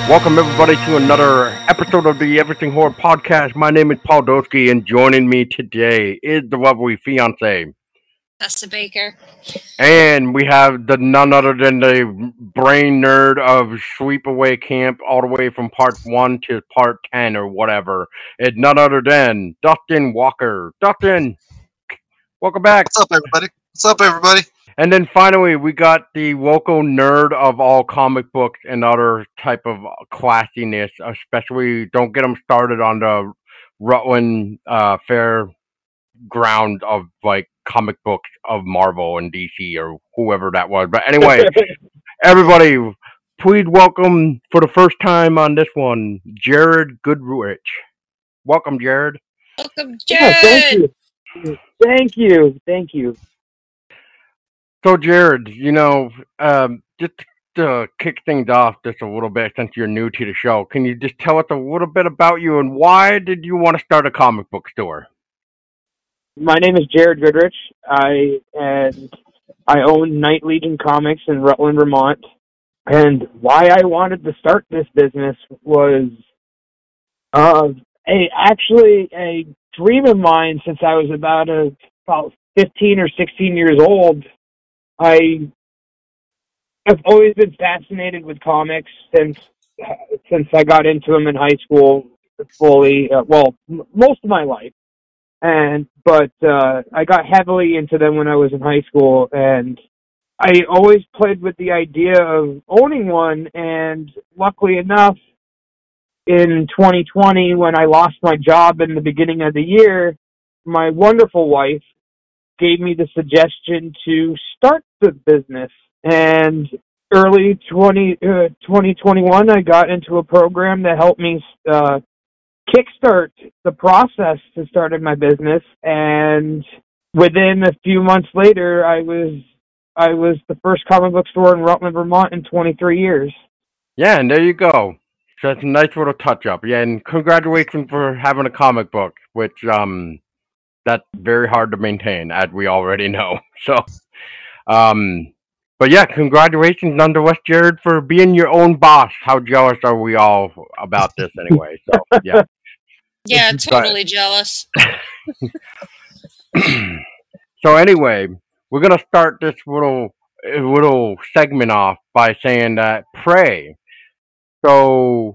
Welcome everybody to another episode of the Everything Horror Podcast. My name is Paul Doski, and joining me today is the lovely fiance. Tessa Baker. And we have the none other than the brain nerd of Sleepaway Camp, all the way from part 1 to part 10 or whatever. It's none other than Dustin Walker. Dustin, welcome back. What's up, everybody? And then finally, we got the local nerd of all comic books and other type of classiness, especially don't get them started on the Rutland fair ground of like comic books of Marvel and DC or whoever that was. But anyway, everybody, please welcome for the first time on this one, Jared Goodrich. Welcome, Jared. Welcome, Jared. Yeah, thank you. So, Jared, just to kick things off just a little bit, since you're new to the show, can you just tell us a little bit about you and why did you want to start a comic book store? My name is Jared Goodrich. I own Night Legion Comics in Rutland, Vermont. And why I wanted to start this business was actually a dream of mine since I was about 15 or 16 years old. I have always been fascinated with comics since I got into them in high school fully. Most of my life, but I got heavily into them when I was in high school, and I always played with the idea of owning one. And luckily enough, in 2020, when I lost my job in the beginning of the year, my wonderful wife gave me the suggestion to start the business. And early 2021, I got into a program that helped me kickstart the process to starting my business. And within a few months later, I was the first comic book store in Rutland, Vermont in 23 years. Yeah, and there you go. So that's a nice little touch up. Yeah, and congratulations for having a comic book, which that's very hard to maintain, as we already know. So, but yeah, congratulations nonetheless, Jared, for being your own boss. How jealous are we all about this anyway? So, yeah. Yeah, totally jealous. So anyway, we're going to start this little segment off by saying that Prey. So,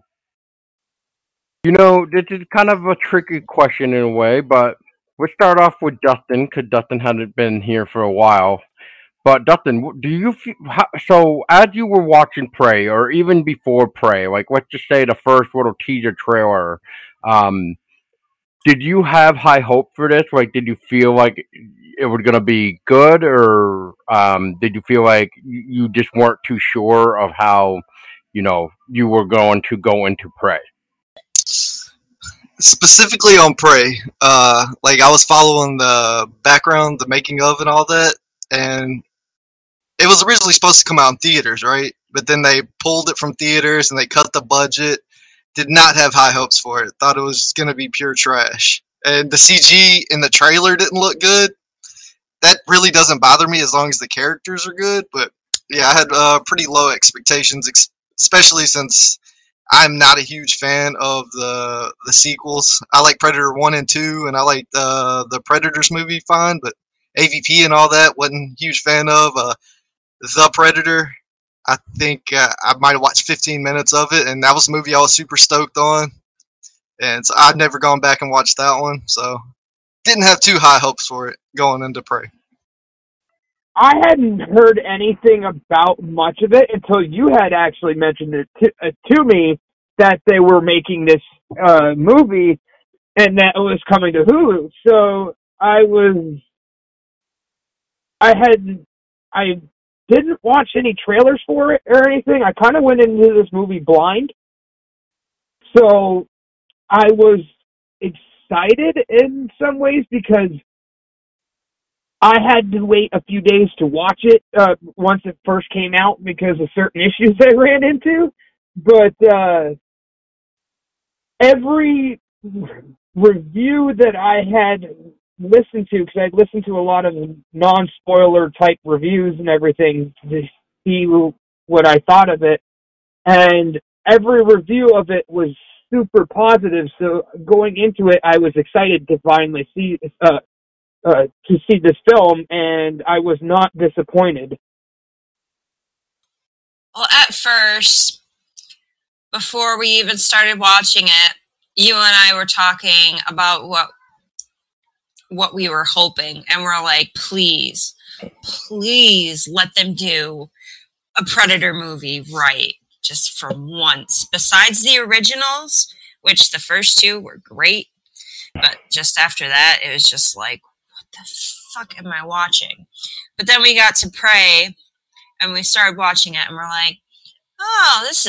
this is kind of a tricky question in a way, but we'll start off with Dustin, because Dustin hadn't been here for a while. But Dustin, do you feel, so as you were watching Prey, or even before Prey, like let's just say the first little teaser trailer, did you have high hope for this? Like, did you feel like it was going to be good, or did you feel like you just weren't too sure of how, you were going to go into Prey? Specifically on Prey, like I was following the background, the making of, and all that, and it was originally supposed to come out in theaters, right? But then they pulled it from theaters and they cut the budget. Did not have high hopes for it. Thought it was going to be pure trash. And the CG in the trailer didn't look good. That really doesn't bother me as long as the characters are good. But yeah, I had pretty low expectations, especially since I'm not a huge fan of the sequels. I like Predator 1 and 2, and I like the Predators movie fine, but AVP and all that, wasn't a huge fan of. The Predator, I think I might have watched 15 minutes of it, and that was a movie I was super stoked on. And so I'd never gone back and watched that one, so didn't have too high hopes for it going into Prey. I hadn't heard anything about much of it until you had actually mentioned it to me that they were making this movie and that it was coming to Hulu. So I didn't watch any trailers for it or anything. I kind of went into this movie blind. So I was excited in some ways because I had to wait a few days to watch it once it first came out because of certain issues I ran into. But every review that I had listened to, because I'd listened to a lot of non-spoiler type reviews and everything to see what I thought of it, and every review of it was super positive. So going into it, I was excited to finally see this film, and I was not disappointed. Well, at first, before we even started watching it, you and I were talking about what we were hoping, and we're like, please let them do a Predator movie right, just for once. Besides the originals, which the first two were great, but just after that, it was just like, what the fuck am I watching? But then we got to Prey, and we started watching it, and we're like, oh, this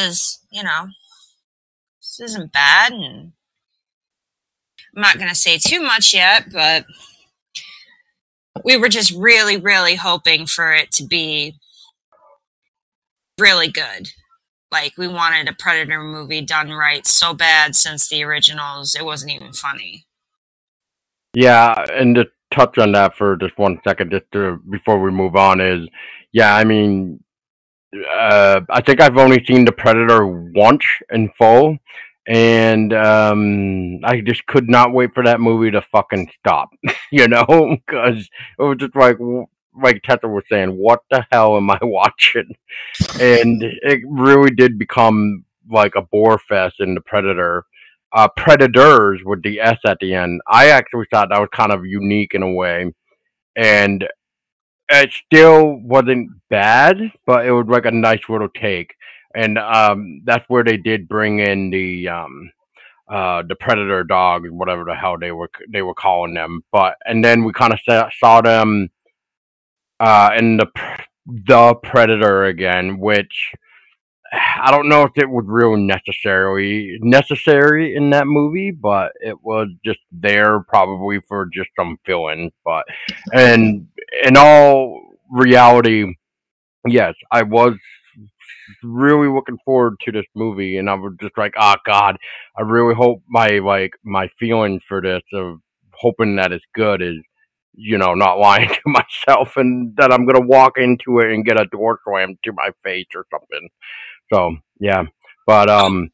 isn't bad. And I'm not going to say too much yet, but we were just really, really hoping for it to be really good. Like, we wanted a Predator movie done right so bad since the originals, it wasn't even funny. Yeah, and to touch on that for just 1 second, before we move on, is, yeah, I mean, I think I've only seen the Predator once in full, and I just could not wait for that movie to fucking stop, because it was just like Tessa was saying, what the hell am I watching? And it really did become like a bore fest in the Predator. Predators with the S at the end. I actually thought that was kind of unique in a way, and it still wasn't bad, but it was like a nice little take. And that's where they did bring in the Predator dogs, whatever the hell they were calling them. And then we kind of saw them in the Predator again, which I don't know if it was really necessary in that movie, but it was just there probably for just some fill-in. But and in all reality, yes, I was really looking forward to this movie, and I was just like, oh God, I really hope my feeling for this of hoping that it's good is, not lying to myself, and that I'm gonna walk into it and get a door slammed to my face or something. So yeah, but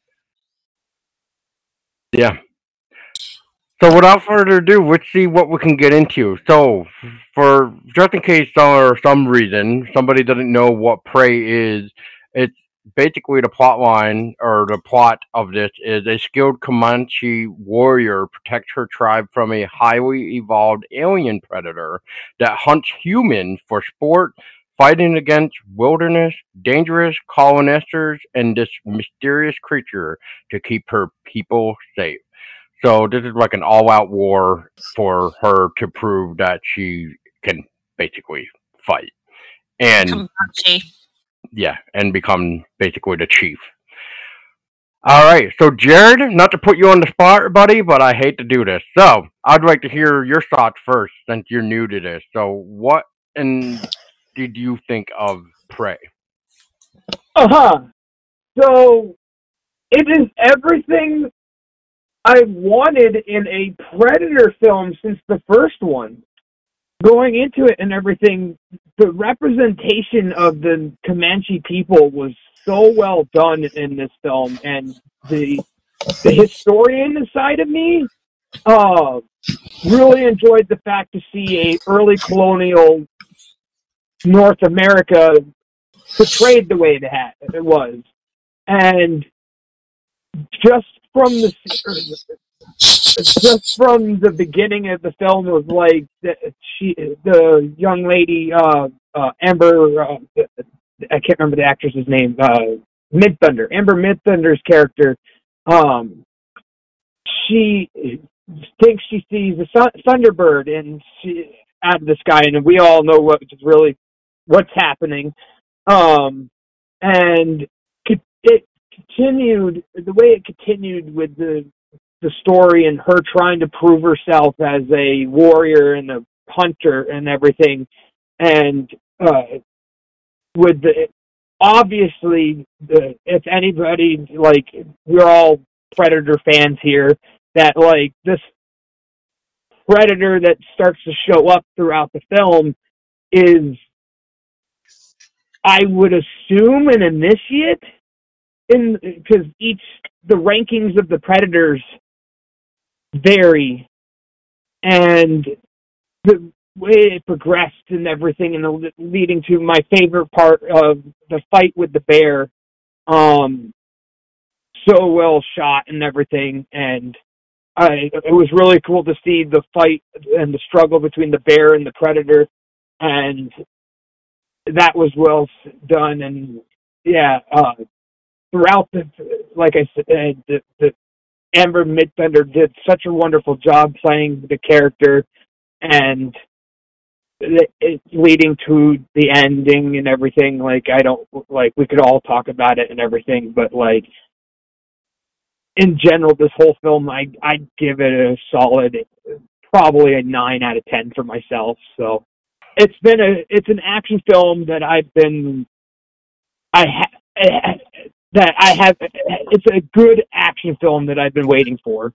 yeah. So without further ado, let's see what we can get into. So, for just in case for some reason somebody doesn't know what Prey is, it's basically the plot line or the plot of this is a skilled Comanche warrior protects her tribe from a highly evolved alien predator that hunts humans for sport, fighting against wilderness, dangerous colonisters, and this mysterious creature to keep her people safe. So this is like an all-out war for her to prove that she can basically fight and Comanche. yeah, and become basically the chief. All right, so Jared, not to put you on the spot, buddy, but I hate to do this. So I'd like to hear your thoughts first, since you're new to this. So what did you think of Prey? So it is everything I wanted in a Predator film since the first one. Going into it and everything, the representation of the Comanche people was so well done in this film, and the historian side of me really enjoyed the fact to see a early colonial North America portrayed the way it was. And just from the beginning of the film, it was like the young lady, Amber, I can't remember the actress's name, Midthunder, Amber Midthunder's character, she thinks she sees a Thunderbird out of the sky, and we all know what's happening. And it continued the way it continued with the story and her trying to prove herself as a warrior and a hunter and everything, and with obviously if anybody, like, we're all Predator fans here, that like this Predator that starts to show up throughout the film is, I would assume, an initiate, because the rankings of the Predators vary, and the way it progressed and everything, and leading to my favorite part of the fight with the bear, so well shot and everything, and it was really cool to see the fight and the struggle between the bear and the Predator, and that was well done. And yeah, throughout like I said, the Amber Midthunder did such a wonderful job playing the character, and it leading to the ending and everything. Like, we could all talk about it and everything, but like, in general, this whole film, I'd give it a solid, probably a 9 out of 10 for myself. So it's an action film that it's a good action film that I've been waiting for.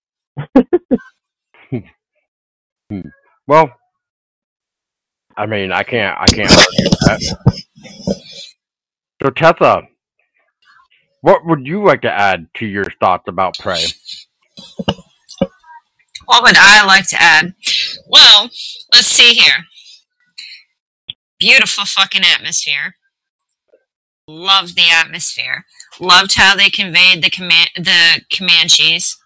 Well, I mean, I can't argue that. So, Tessa, what would you like to add to your thoughts about Prey? What would I like to add? Well, let's see here. Beautiful fucking atmosphere. Loved the atmosphere. Loved how they conveyed the Comanches.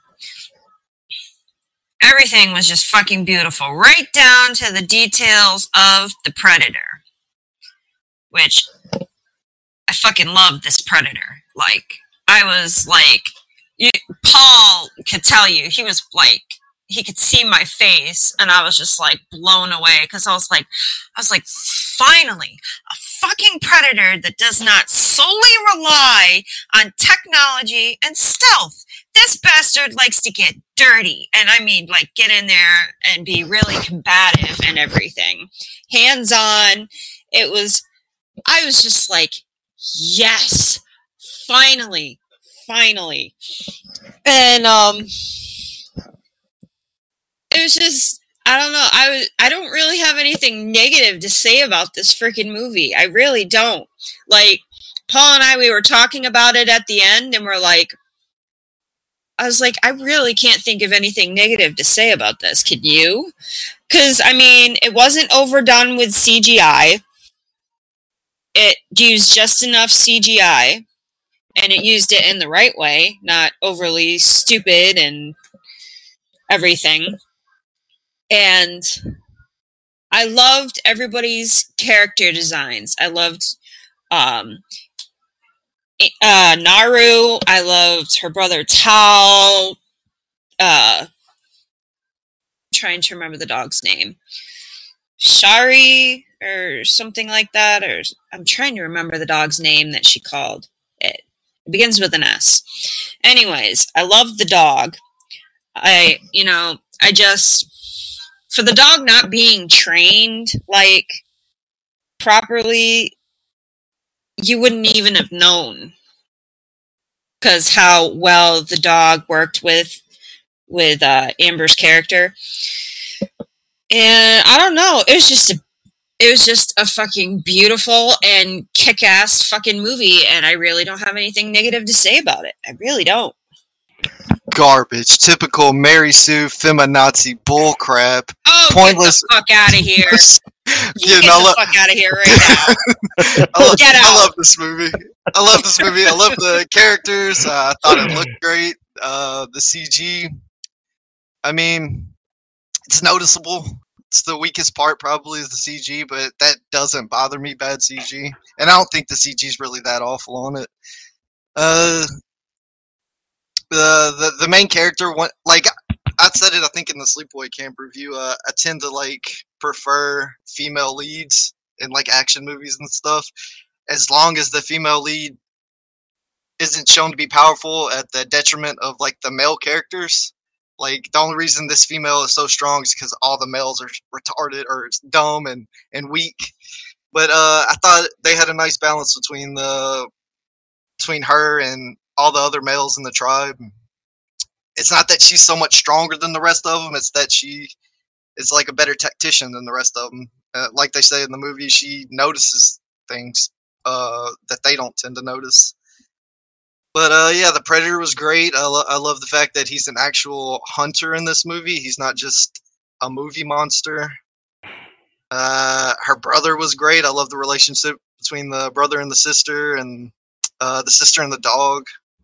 Everything was just fucking beautiful, right down to the details of the Predator, which I fucking loved this Predator. Like, I was like, Paul could tell you, he was like, he could see my face, and I was just like blown away, because I was like, finally, a fucking Predator that does not solely rely on technology and stealth. This bastard likes to get dirty, and I mean, like, get in there and be really combative and everything. Hands on. I was just like, yes, finally. And, it was just, I don't know, I don't really have anything negative to say about this freaking movie. I really don't. Like, Paul and I, we were talking about it at the end, and I was like, I really can't think of anything negative to say about this. Can you? Because, I mean, it wasn't overdone with CGI. It used just enough CGI, and it used it in the right way, not overly stupid and everything. And I loved everybody's character designs. I loved Naru. I loved her brother Tal. Trying to remember the dog's name. Shari or something like that. Or I'm trying to remember the dog's name that she called it. It begins with an S. Anyways, I loved the dog. For the dog not being trained, like, properly, you wouldn't even have known. Because how well the dog worked with Amber's character. And I don't know, it was just a fucking beautiful and kick-ass fucking movie, and I really don't have anything negative to say about it. I really don't. Garbage. Typical Mary Sue feminazi bullcrap. Oh, pointless. Get the fuck out of here. Get the fuck out of here right now. Get out. I love this movie. I love the characters. I thought it looked great. The CG. I mean, it's noticeable. It's the weakest part probably is the CG, but that doesn't bother me, bad CG. And I don't think the CG is really that awful on it. The main character, like I said it, I think in the Sleepaway Camp review, I tend to like prefer female leads in like action movies and stuff, as long as the female lead isn't shown to be powerful at the detriment of like the male characters. Like, the only reason this female is so strong is because all the males are retarded or dumb and weak. But I thought they had a nice balance between her and all the other males in the tribe. It's not that she's so much stronger than the rest of them. It's that she is like a better tactician than the rest of them. Like they say in the movie, she notices things that they don't tend to notice. But yeah, the Predator was great. I love the fact that he's an actual hunter in this movie. He's not just a movie monster. Her brother was great. I love the relationship between the brother and the sister and the dog.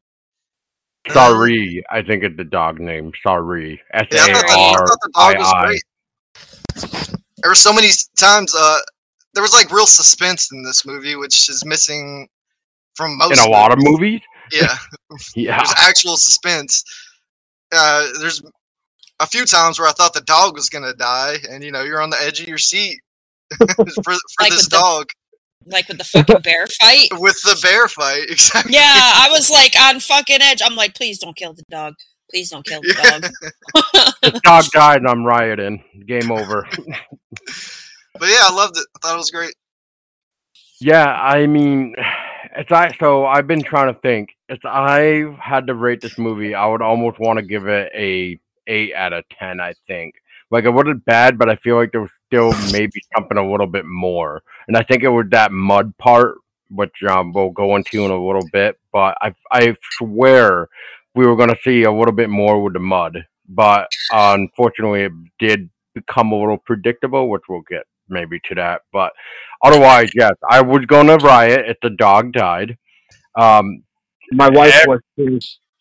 Sari, I think it's the dog name. Sari. Yeah, I thought the dog was great. There were so many times. There was like real suspense in this movie, which is missing from most. In a lot of movies. Yeah. Yeah. There's actual suspense. There's a few times where I thought the dog was gonna die, and you're on the edge of your seat for like this dog. Like with the fucking bear fight? With the bear fight, exactly. Yeah, I was like on fucking edge. I'm like, please don't kill the dog. Please don't kill the dog. The dog died and I'm rioting. Game over. But yeah, I loved it. I thought it was great. Yeah, I mean, so I've been trying to think. If I had to rate this movie, I would almost want to give it a 8 out of 10, I think. Like, it wasn't bad, but I feel like there was still maybe something a little bit more. And I think it was that mud part, which we'll go into in a little bit. But I swear we were going to see a little bit more with the mud. But unfortunately, it did become a little predictable, which we'll get maybe to that. But otherwise, yes, I was going to riot if the dog died. My wife was too.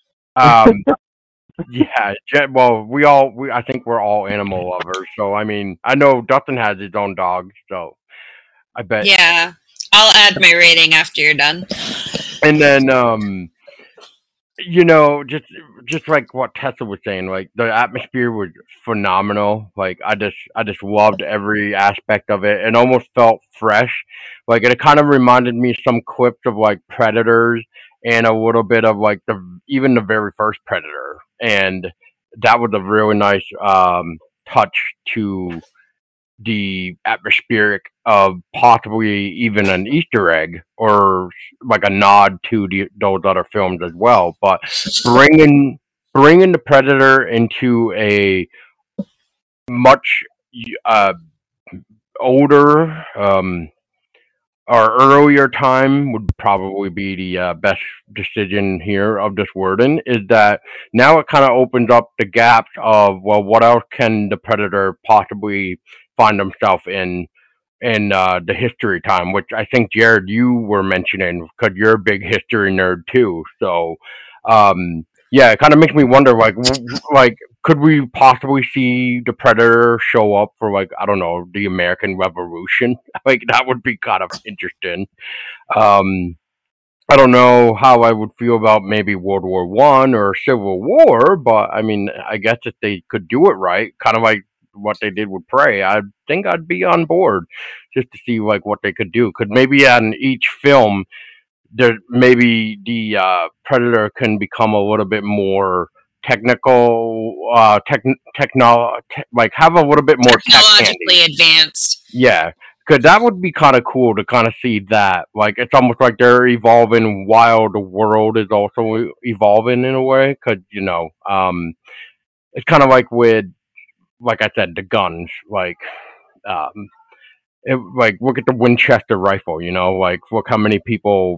Yeah, well, I think we're all animal lovers. So, I mean, I know Dustin has his own dog, so I bet. Yeah, I'll add my rating after you're done. And then, just like what Tessa was saying, like the atmosphere was phenomenal. Like I just loved every aspect of it, and almost felt fresh. Like it kind of reminded me some clips of like Predators and a little bit of like even the very first Predator, and that was a really nice touch to the atmospheric of possibly even an Easter egg or like a nod to those other films as well. But bringing the Predator into a much older or earlier time would probably be the best decision here of this wording, is that now it kind of opens up the gaps of, well, what else can the Predator possibly find himself in the history time, which I think, Jared, you were mentioning, because you're a big history nerd too. So, yeah, it kind of makes me wonder, like, could we possibly see the Predator show up for, like, I don't know, the American Revolution? Like, that would be kind of interesting. I don't know how I would feel about maybe World War I or Civil War, but I mean, I guess if they could do it right, kind of like what they did with Prey, I think I'd be on board just to see like what they could do. Could maybe in each film, maybe the Predator can become a little bit more technical, like have a little bit more technologically advanced. Yeah, because that would be kind of cool to kind of see that. Like it's almost like they're evolving while the world is also evolving in a way. Because it's kind of like with, like I said, the guns. Like, like look at the Winchester rifle. Like look how many people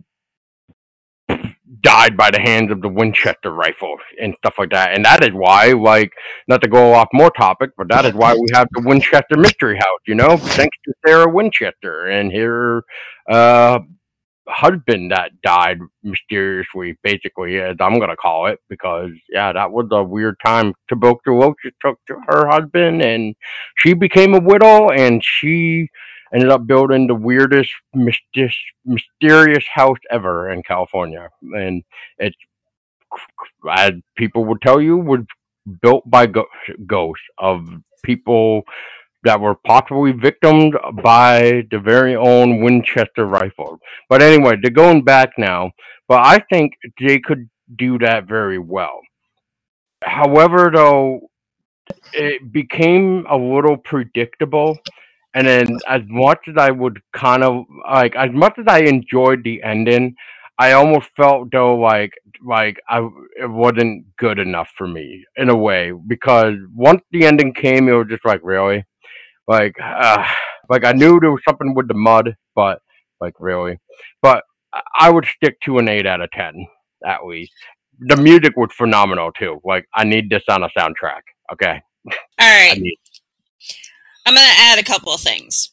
died by the hands of the Winchester rifle and stuff like that. And that is why, like, not to go off more topic, but that is why we have the Winchester Mystery House, thanks to Sarah Winchester and her husband that died mysteriously, basically, as I'm going to call it, because, yeah, that was a weird time. Tuberculosis took to her husband, and she became a widow, and she ended up building the weirdest, mysterious house ever in California. And it's, as people would tell you, was built by ghosts of people that were possibly victims by the very own Winchester rifle. But anyway, they're going back now. But I think they could do that very well. However, though, it became a little predictable. And then as much as I would kind of, like, as much as I enjoyed the ending, I almost felt, though, like it wasn't good enough for me in a way, because once the ending came, it was just like, really? Like I knew there was something with the mud, but like really. But I would stick to an 8 out of 10. at least. The music was phenomenal too. Like, I need this on a soundtrack. Okay. All right. I need. I'm going to add a couple of things.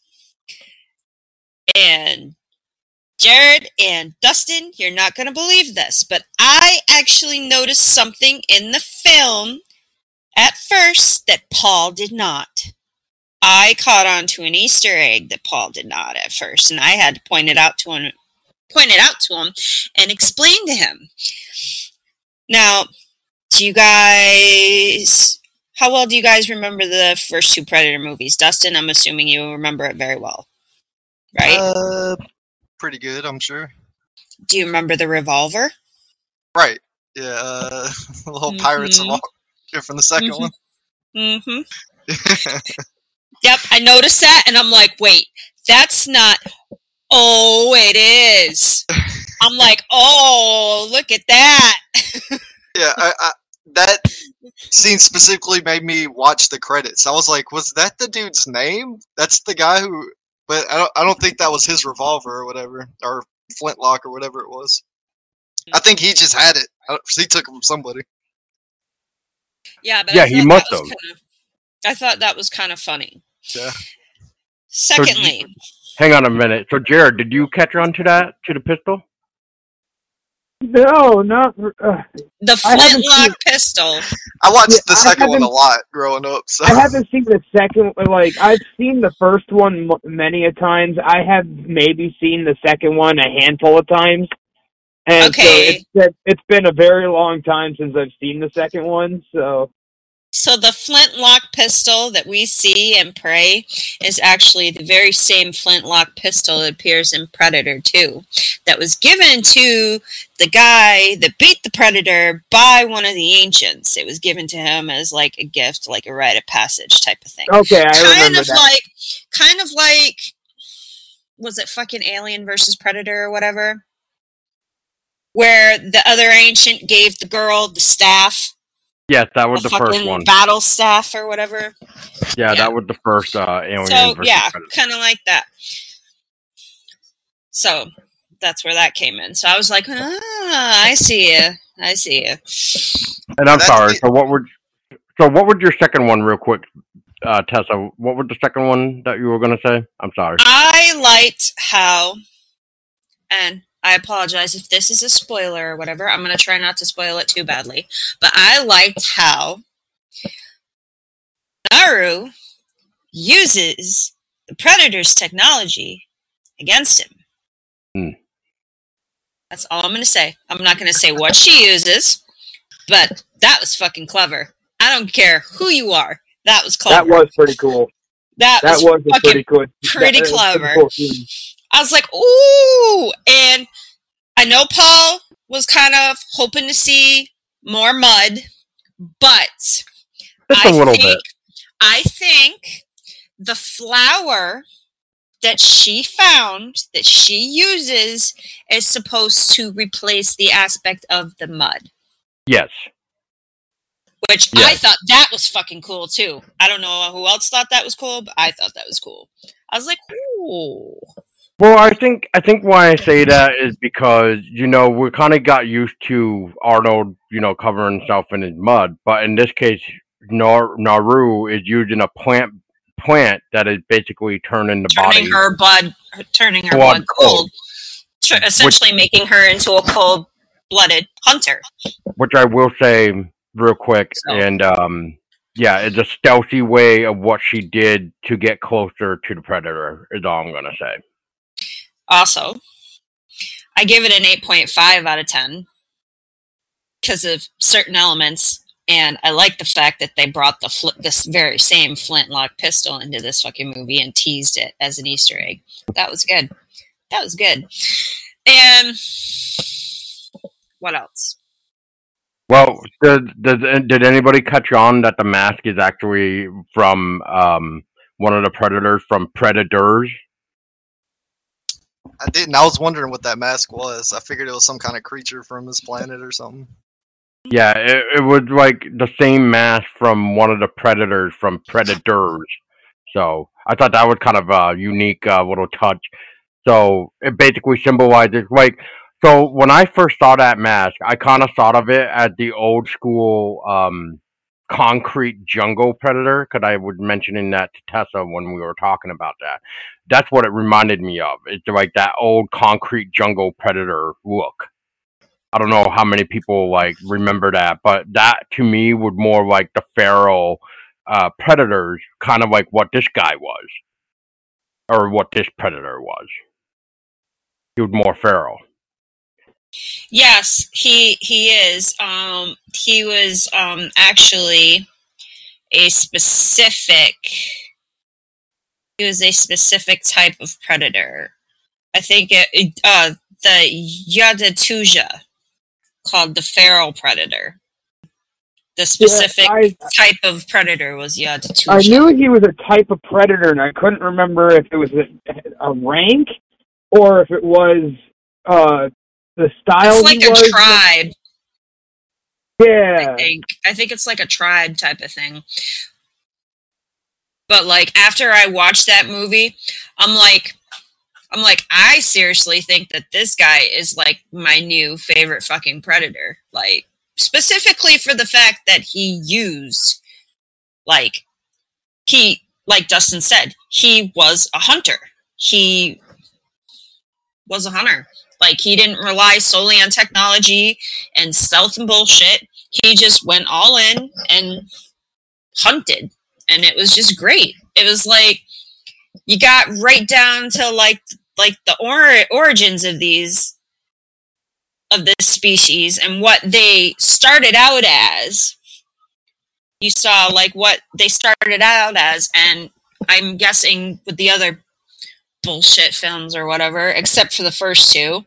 And Jared and Dustin, you're not going to believe this, but I actually noticed something in the film at first that Paul did not. I caught on to an Easter egg that Paul did not at first, and I had to point it out to him and explain to him. Now, how well do you guys remember the first two Predator movies? Dustin, I'm assuming you remember it very well, right? Pretty good, I'm sure. Do you remember the revolver? Right. Yeah, the little pirates of all from the second one. Mm-hmm. Yep, I noticed that, and I'm like, wait, that's not... Oh, it is. I'm like, oh, look at that. Yeah, I that scene specifically made me watch the credits. I was like, was that the dude's name? That's the guy who... But I don't think that was his revolver or whatever, or flintlock or whatever it was. I think he just had it. He took it from somebody. Yeah, but Yeah, he must have. I thought that was kind of funny. Yeah. Secondly... Hang on a minute. So, Jared, did you catch on to the pistol? No, not... the flintlock pistol. I watched the second one a lot growing up. So. I haven't seen the second one. Like, I've seen the first one many a times. I have maybe seen the second one a handful of times. And okay. So it's been a very long time since I've seen the second one, so... So the flintlock pistol that we see in Prey is actually the very same flintlock pistol that appears in Predator 2 that was given to the guy that beat the Predator by one of the ancients. It was given to him as like a gift, like a rite of passage type of thing. Okay, I remember that. Kind of like, was it fucking Alien versus Predator or whatever? Where the other ancient gave the girl the staff. Yes, that was the first one. Battle staff or whatever. Yeah, that was the first Alien. So yeah, kind of like that. So that's where that came in. So I was like, I see you. And I'm sorry. So what was your second one, real quick, Tessa? What was the second one that you were going to say? I'm sorry. I liked how, and I apologize if this is a spoiler or whatever. I'm going to try not to spoil it too badly. But I liked how Naru uses the Predator's technology against him. That's all I'm going to say. I'm not going to say what she uses, but that was fucking clever. I don't care who you are. That was clever. That was pretty cool. That was pretty good. Pretty clever. Cool. I was like, ooh! And I know Paul was kind of hoping to see more mud, but just a little bit. I think the flour that she found, that she uses, is supposed to replace the aspect of the mud. Yes. Which I thought that was fucking cool, too. I don't know who else thought that was cool, but I thought that was cool. I was like, ooh. Well, I think why I say that is because, we kind of got used to Arnold, covering himself in his mud. But in this case, Naru is using a plant that is basically turning her blood cold. Essentially making her into a cold-blooded hunter. Which I will say real quick, and it's a stealthy way of what she did to get closer to the Predator, is all I'm going to say. Also, I give it an 8.5 out of 10 because of certain elements, and I like the fact that they brought this very same flintlock pistol into this fucking movie and teased it as an Easter egg. That was good. And what else? Well, did anybody catch on that the mask is actually from one of the Predators from Predators? I didn't. I was wondering what that mask was. I figured it was some kind of creature from this planet or something. Yeah, it was like the same mask from one of the Predators from Predators. So I thought that was kind of a unique little touch. So it basically symbolizes So when I first saw that mask, I kind of thought of it as the old school concrete jungle predator because I was mentioning that to Tessa when we were talking about that. That's what it reminded me of. It's like that old concrete jungle predator look. I don't know how many people like remember that, but that to me would more like the feral predators, kind of like what this guy was, or what this predator was. He was more feral. Yes, he is. He was actually a specific. He was a specific type of predator. I think the Yadatuja, called the feral predator. The specific type of predator was Yadatuja. I knew he was a type of predator, and I couldn't remember if it was a rank or if it was the style. It's like a tribe. Yeah. I think it's like a tribe type of thing. But like after I watched that movie, I'm like, I seriously think that this guy is like my new favorite fucking predator. Like specifically for the fact that he used, like Dustin said, he was a hunter. He was a hunter. Like he didn't rely solely on technology and stealth and bullshit. He just went all in and hunted. And it was just great. It was like you got right down to like the origins of this species and what they started out as. You saw like what they started out as, and I'm guessing with the other bullshit films or whatever, except for the first two,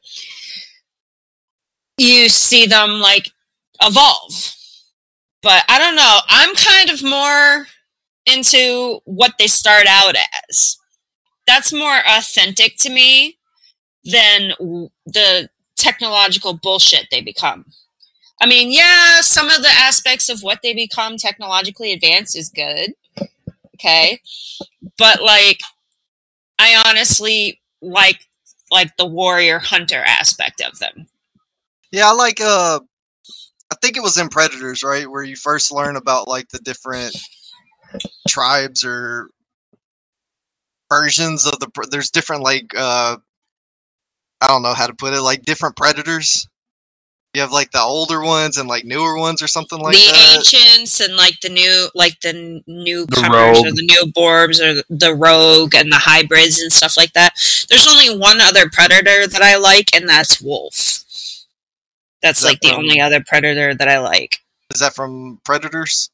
you see them like evolve. But I don't know. I'm kind of more into what they start out as. That's more authentic to me than the technological bullshit they become. I mean, yeah, some of the aspects of what they become technologically advanced is good. Okay. But like, I honestly like the warrior hunter aspect of them. Yeah, I like I think it was in Predators, right, where you first learn about like the different tribes or versions of there's different like I don't know how to put it, like different predators. You have like the older ones and like newer ones or something like that. The ancients and like the newcomers or the new Borbs or the rogue and the hybrids and stuff like that. There's only one other predator that I like, and that's wolf. That's like the only other predator that I like. Is that from Predators?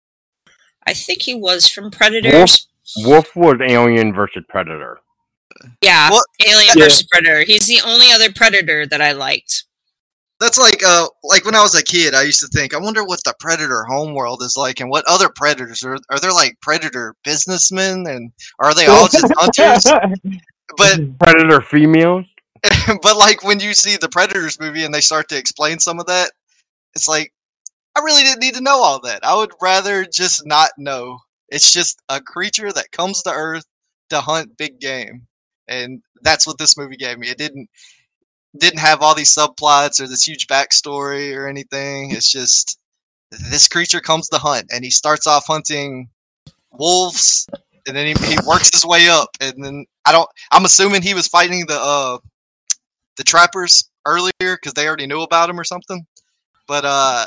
I think he was from Predators. Wolf was Alien versus Predator. Yeah, Alien versus Predator. He's the only other predator that I liked. That's like when I was a kid, I used to think, I wonder what the predator homeworld is like, and what other predators are there like predator businessmen, and are they all just hunters? But predator females. But like when you see the Predators movie and they start to explain some of that, it's like I really didn't need to know all that. I would rather just not know. It's just a creature that comes to Earth to hunt big game, and that's what this movie gave me. It didn't have all these subplots or this huge backstory or anything. It's just this creature comes to hunt, and he starts off hunting wolves, and then he works his way up, and then I'm assuming he was fighting the trappers earlier because they already knew about him or something. But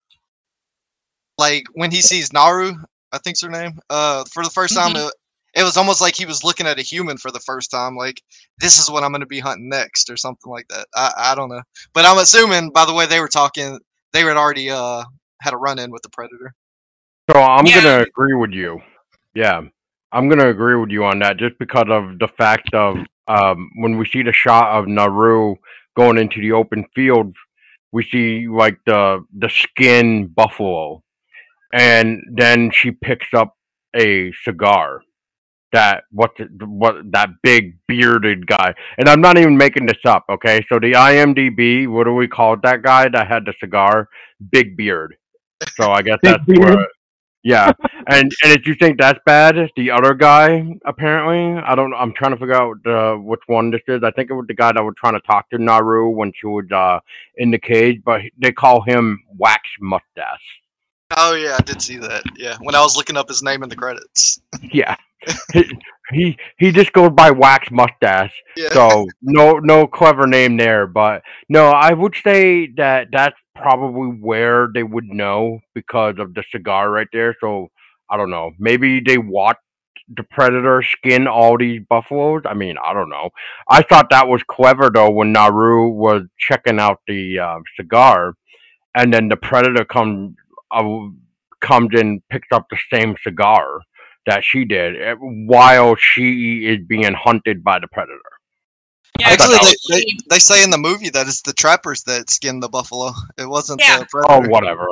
like when he sees Naru, I think's her name, for the first time, it was almost like he was looking at a human for the first time. Like, this is what I'm going to be hunting next or something like that. I don't know. But I'm assuming by the way they were talking, they had already had a run-in with the Predator. So I'm going to agree with you. Yeah, I'm going to agree with you on that just because of the fact of when we see the shot of Naru going into the open field, we see like the skin buffalo. And then she picks up a cigar. That big bearded guy, and I'm not even making this up. Okay, so the IMDb, what do we call that guy that had the cigar? Big beard. So I guess that's where Yeah, and did you think that's bad? The other guy, apparently, I don't. I'm trying to figure out which one this is. I think it was the guy that was trying to talk to Naru when she was in the cage, but they call him Wax Mustache. Oh yeah, I did see that. Yeah, when I was looking up his name in the credits. Yeah, he he just goes by Wax Mustache. Yeah. So no clever name there, but no, I would say that that's probably where they would know because of the cigar right there. So I don't know. Maybe they watched the predator skin all these buffaloes. I mean, I don't know. I thought that was clever though when Naru was checking out the cigar, and then the predator uh, comes and picks up the same cigar that she did while she is being hunted by the predator. Yeah, I thought Actually, that was they say in the movie that it's the trappers that skinned the buffalo. It wasn't Yeah. the oh predator. whatever.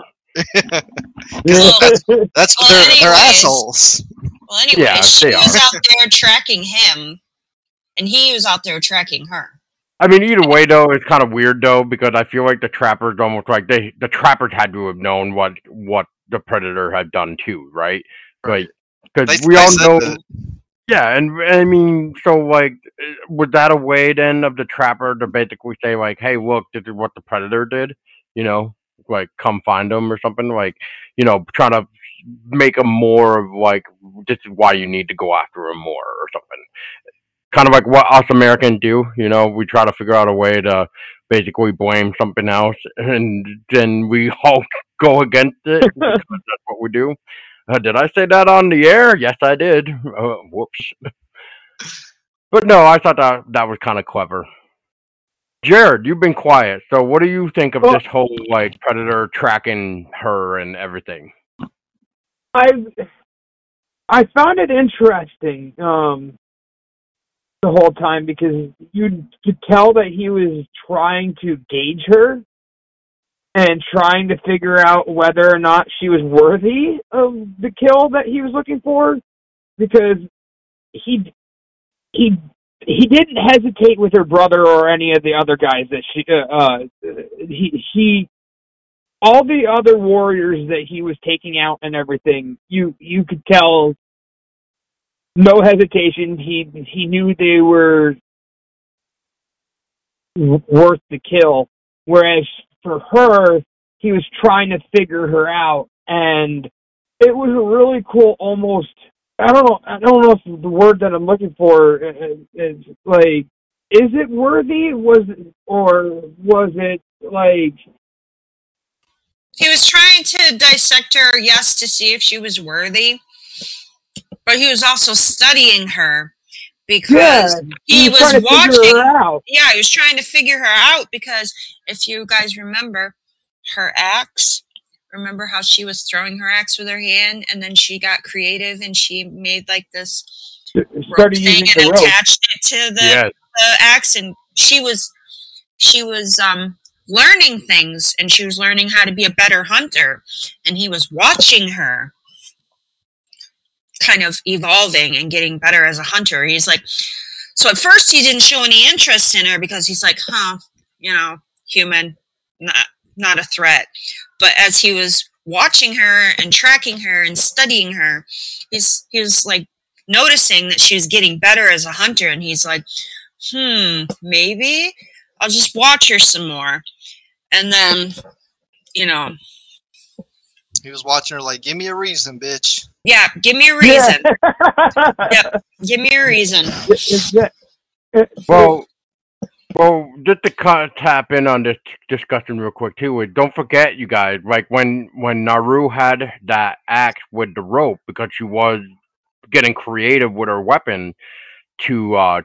That's Well, they're anyways. assholes. Well, anyway, Yeah, she they was are. out there tracking him, and he was out there tracking her. I mean, either way though, it's kind of weird though because I feel like the trappers almost like the trappers had to have known what the predator had done too, right? Like because we They all said know. that. Yeah, and I mean, so like, was that a way then of the trapper to basically say like, "Hey, look, this is what the predator did," you know, like come find him or something, like, trying to make him more of like, this is why you need to go after him more or something. Kind of like what us Americans do, we try to figure out a way to basically blame something else, and then we all go against it because that's what we do. Did I say that on the air? Yes, I did. Whoops. But no, I thought that was kind of clever. Jared, you've been quiet. So what do you think of Well, this whole like predator tracking her and everything? I I found it interesting the whole time because you could tell that he was trying to gauge her and trying to figure out whether or not she was worthy of the kill that he was looking for because he he he didn't hesitate with her brother or any of the other guys that he all the other warriors that he was taking out and everything you could tell no hesitation he knew they were worth the kill, whereas for her he was trying to figure her out, and it was a really cool almost I don't know if the word that I'm looking for is like is it worthy was it like He was trying to dissect her, yes, to see if she was worthy, but he was also studying her because he was trying to figure watching. her out. Yeah, he was trying to figure her out because if you guys remember her axe, remember how she was throwing her axe with her hand and then she got creative and she made like this rope thing and attached it to the axe, and she was learning things and she was learning how to be a better hunter, and he was watching her kind of evolving and getting better as a hunter. He's like, so at first he didn't show any interest in her because he's like, human, not a threat. But as he was watching her and tracking her and studying her, he was like noticing that she was getting better as a hunter, and he's like, maybe I'll just watch her some more. And then, He was watching her like, give me a reason, bitch. yeah, give me a reason. Yep, give me a reason. Well, just to tap in on this discussion real quick too, don't forget, you guys, like when Naru had that axe with the rope because she was getting creative with her weapon to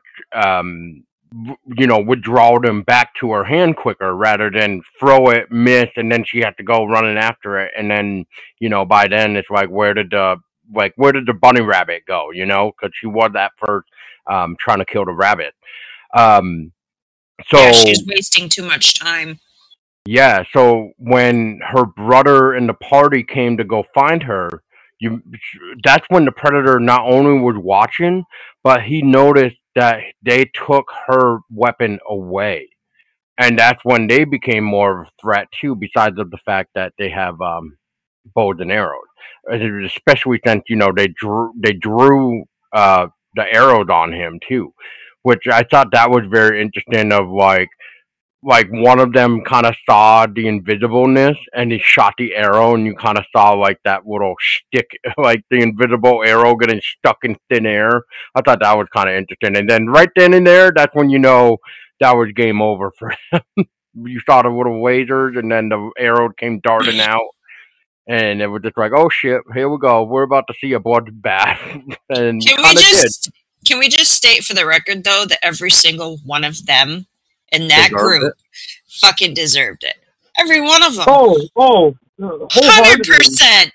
withdraw them back to her hand quicker rather than throw it, miss, and then she had to go running after it, and then by then it's like where did the bunny rabbit go? Because she was at first trying to kill the rabbit. So yeah, she's wasting too much time. Yeah, so when her brother and the party came to go find her, that's when the predator not only was watching, but he noticed that they took her weapon away. And that's when they became more of a threat too, besides of the fact that they have bows and arrows, especially since they drew the arrows on him too, which I thought that was very interesting. Of like one of them kind of saw the invisibleness and he shot the arrow, and you kind of saw like that little stick, like the invisible arrow getting stuck in thin air. I thought that was kind of interesting, and then right then and there, that's when that was game over for him. You saw the little lasers, and then the arrow came darting out, and it was just like, oh shit, here we go, we're about to see a bloodbath, and Can we kind of did. just state for the record though that every single one of them in that Deserved group fucking deserved it. Every one of them. Oh, 100%.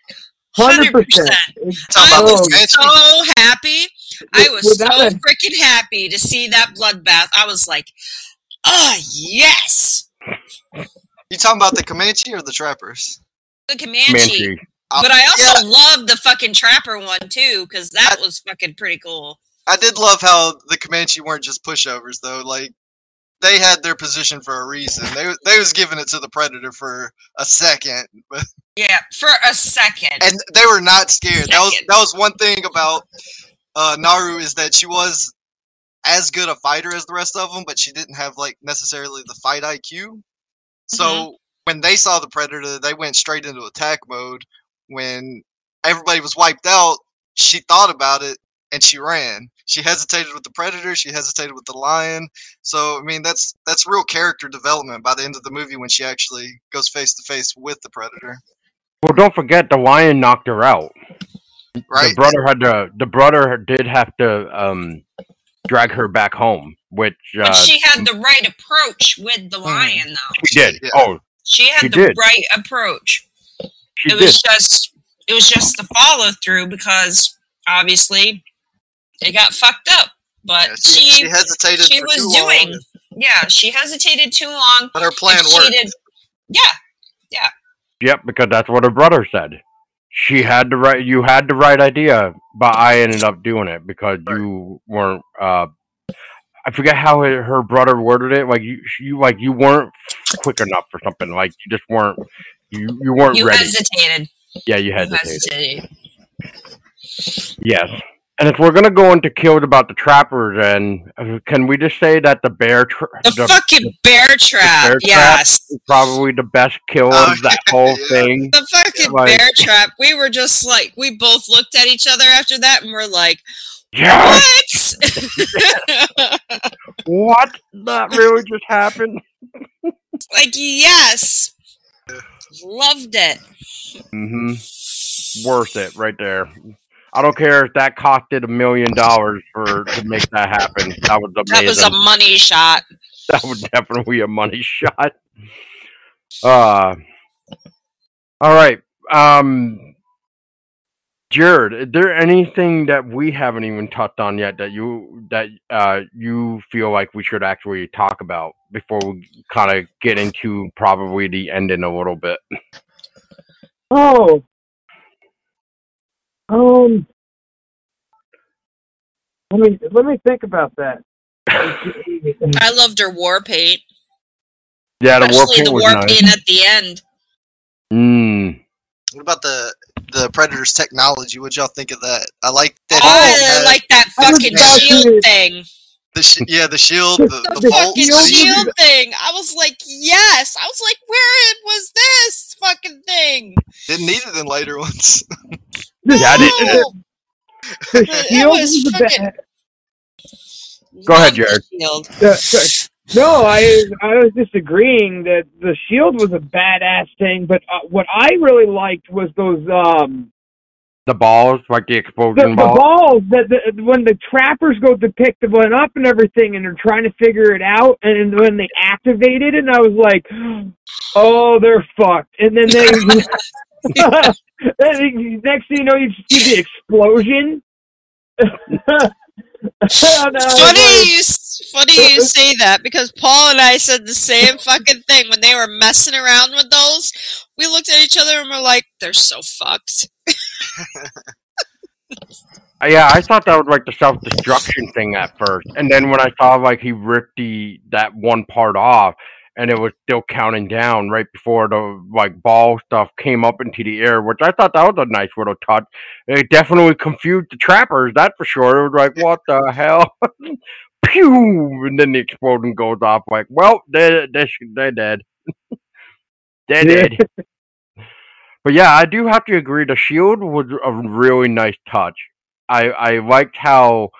100%. I was so happy. I was so freaking happy to see that bloodbath. I was like, oh, yes. You talking about the Comanche or the Trappers? The Comanche. But I also loved the fucking Trapper one, too, because that was fucking pretty cool. I did love how the Comanche weren't just pushovers, though. Like, they had their position for a reason. They was giving it to the Predator for a second. Yeah, for a second. And they were not scared. That was one thing about Naru, is that she was as good a fighter as the rest of them, but she didn't have like necessarily the fight IQ. So when they saw the Predator, they went straight into attack mode. When everybody was wiped out, she thought about it and she ran. She hesitated with the Predator. She hesitated with the Lion. So, I mean, that's real character development by the end of the movie when she actually goes face to face with the Predator. Well, don't forget the Lion knocked her out. Right. The brother did have to drag her back home, which but she had the right approach with the Lion, though. She did. Yeah. Oh, she had the right approach. It was just the follow through, because obviously it got fucked up. But she hesitated. She was doing. Long. Yeah, she hesitated too long. But her plan worked. Yeah. Yep, because that's what her brother said. You had the right idea, but I ended up doing it because you weren't. I forget how her brother worded it. Like you weren't quick enough or something. Like you just weren't. You weren't ready. You hesitated. Yeah, you hesitated. Yes. And if we're gonna go into kills about the Trappers, then can we just say that the bear fucking bear trap? Yes, is probably the best kill of that whole thing. The fucking bear trap. We were just like, we both looked at each other after that, and we're like, yes! What? What? That really just happened? Like, yes. Loved it. Worth it right there. I don't care if that costed $1 million to make that happen. That was amazing. That was a money shot. That was definitely a money shot. All right. Jared, is there anything that we haven't even touched on yet that you feel like we should actually talk about before we kind of get into probably the ending a little bit? Oh. Let me think about that. I loved her war paint. Yeah, especially the war nice. paint at the end. What about the Predator's technology? What'd y'all think of that? I like that. I like that fucking shield thing. The shield, the fucking shield thing. I was like, yes. I was like, where was this fucking thing? Didn't need it in later ones. No. Yeah, I didn't. It was fucking. Go ahead, Jared. No, I was disagreeing that the shield was a badass thing, but what I really liked was those the balls, like the explosion balls. The balls that when the Trappers go to pick the one up and everything, and they're trying to figure it out, and when they activated it, and I was like, oh, they're fucked. And then next thing you know, you see the explosion. Funny you say that, because Paul and I said the same fucking thing when they were messing around with those. We looked at each other and we're like, they're so fucked. Yeah, I thought that was like the self-destruction thing at first, and then when I saw like he ripped that one part off, and it was still counting down right before the like ball stuff came up into the air, which I thought that was a nice little touch. It definitely confused the trappers, that's for sure. It was like, what the hell? Pew! And then the explosion goes off. Like, well, they're dead. They're dead. But yeah, I do have to agree. The shield was a really nice touch. I liked how,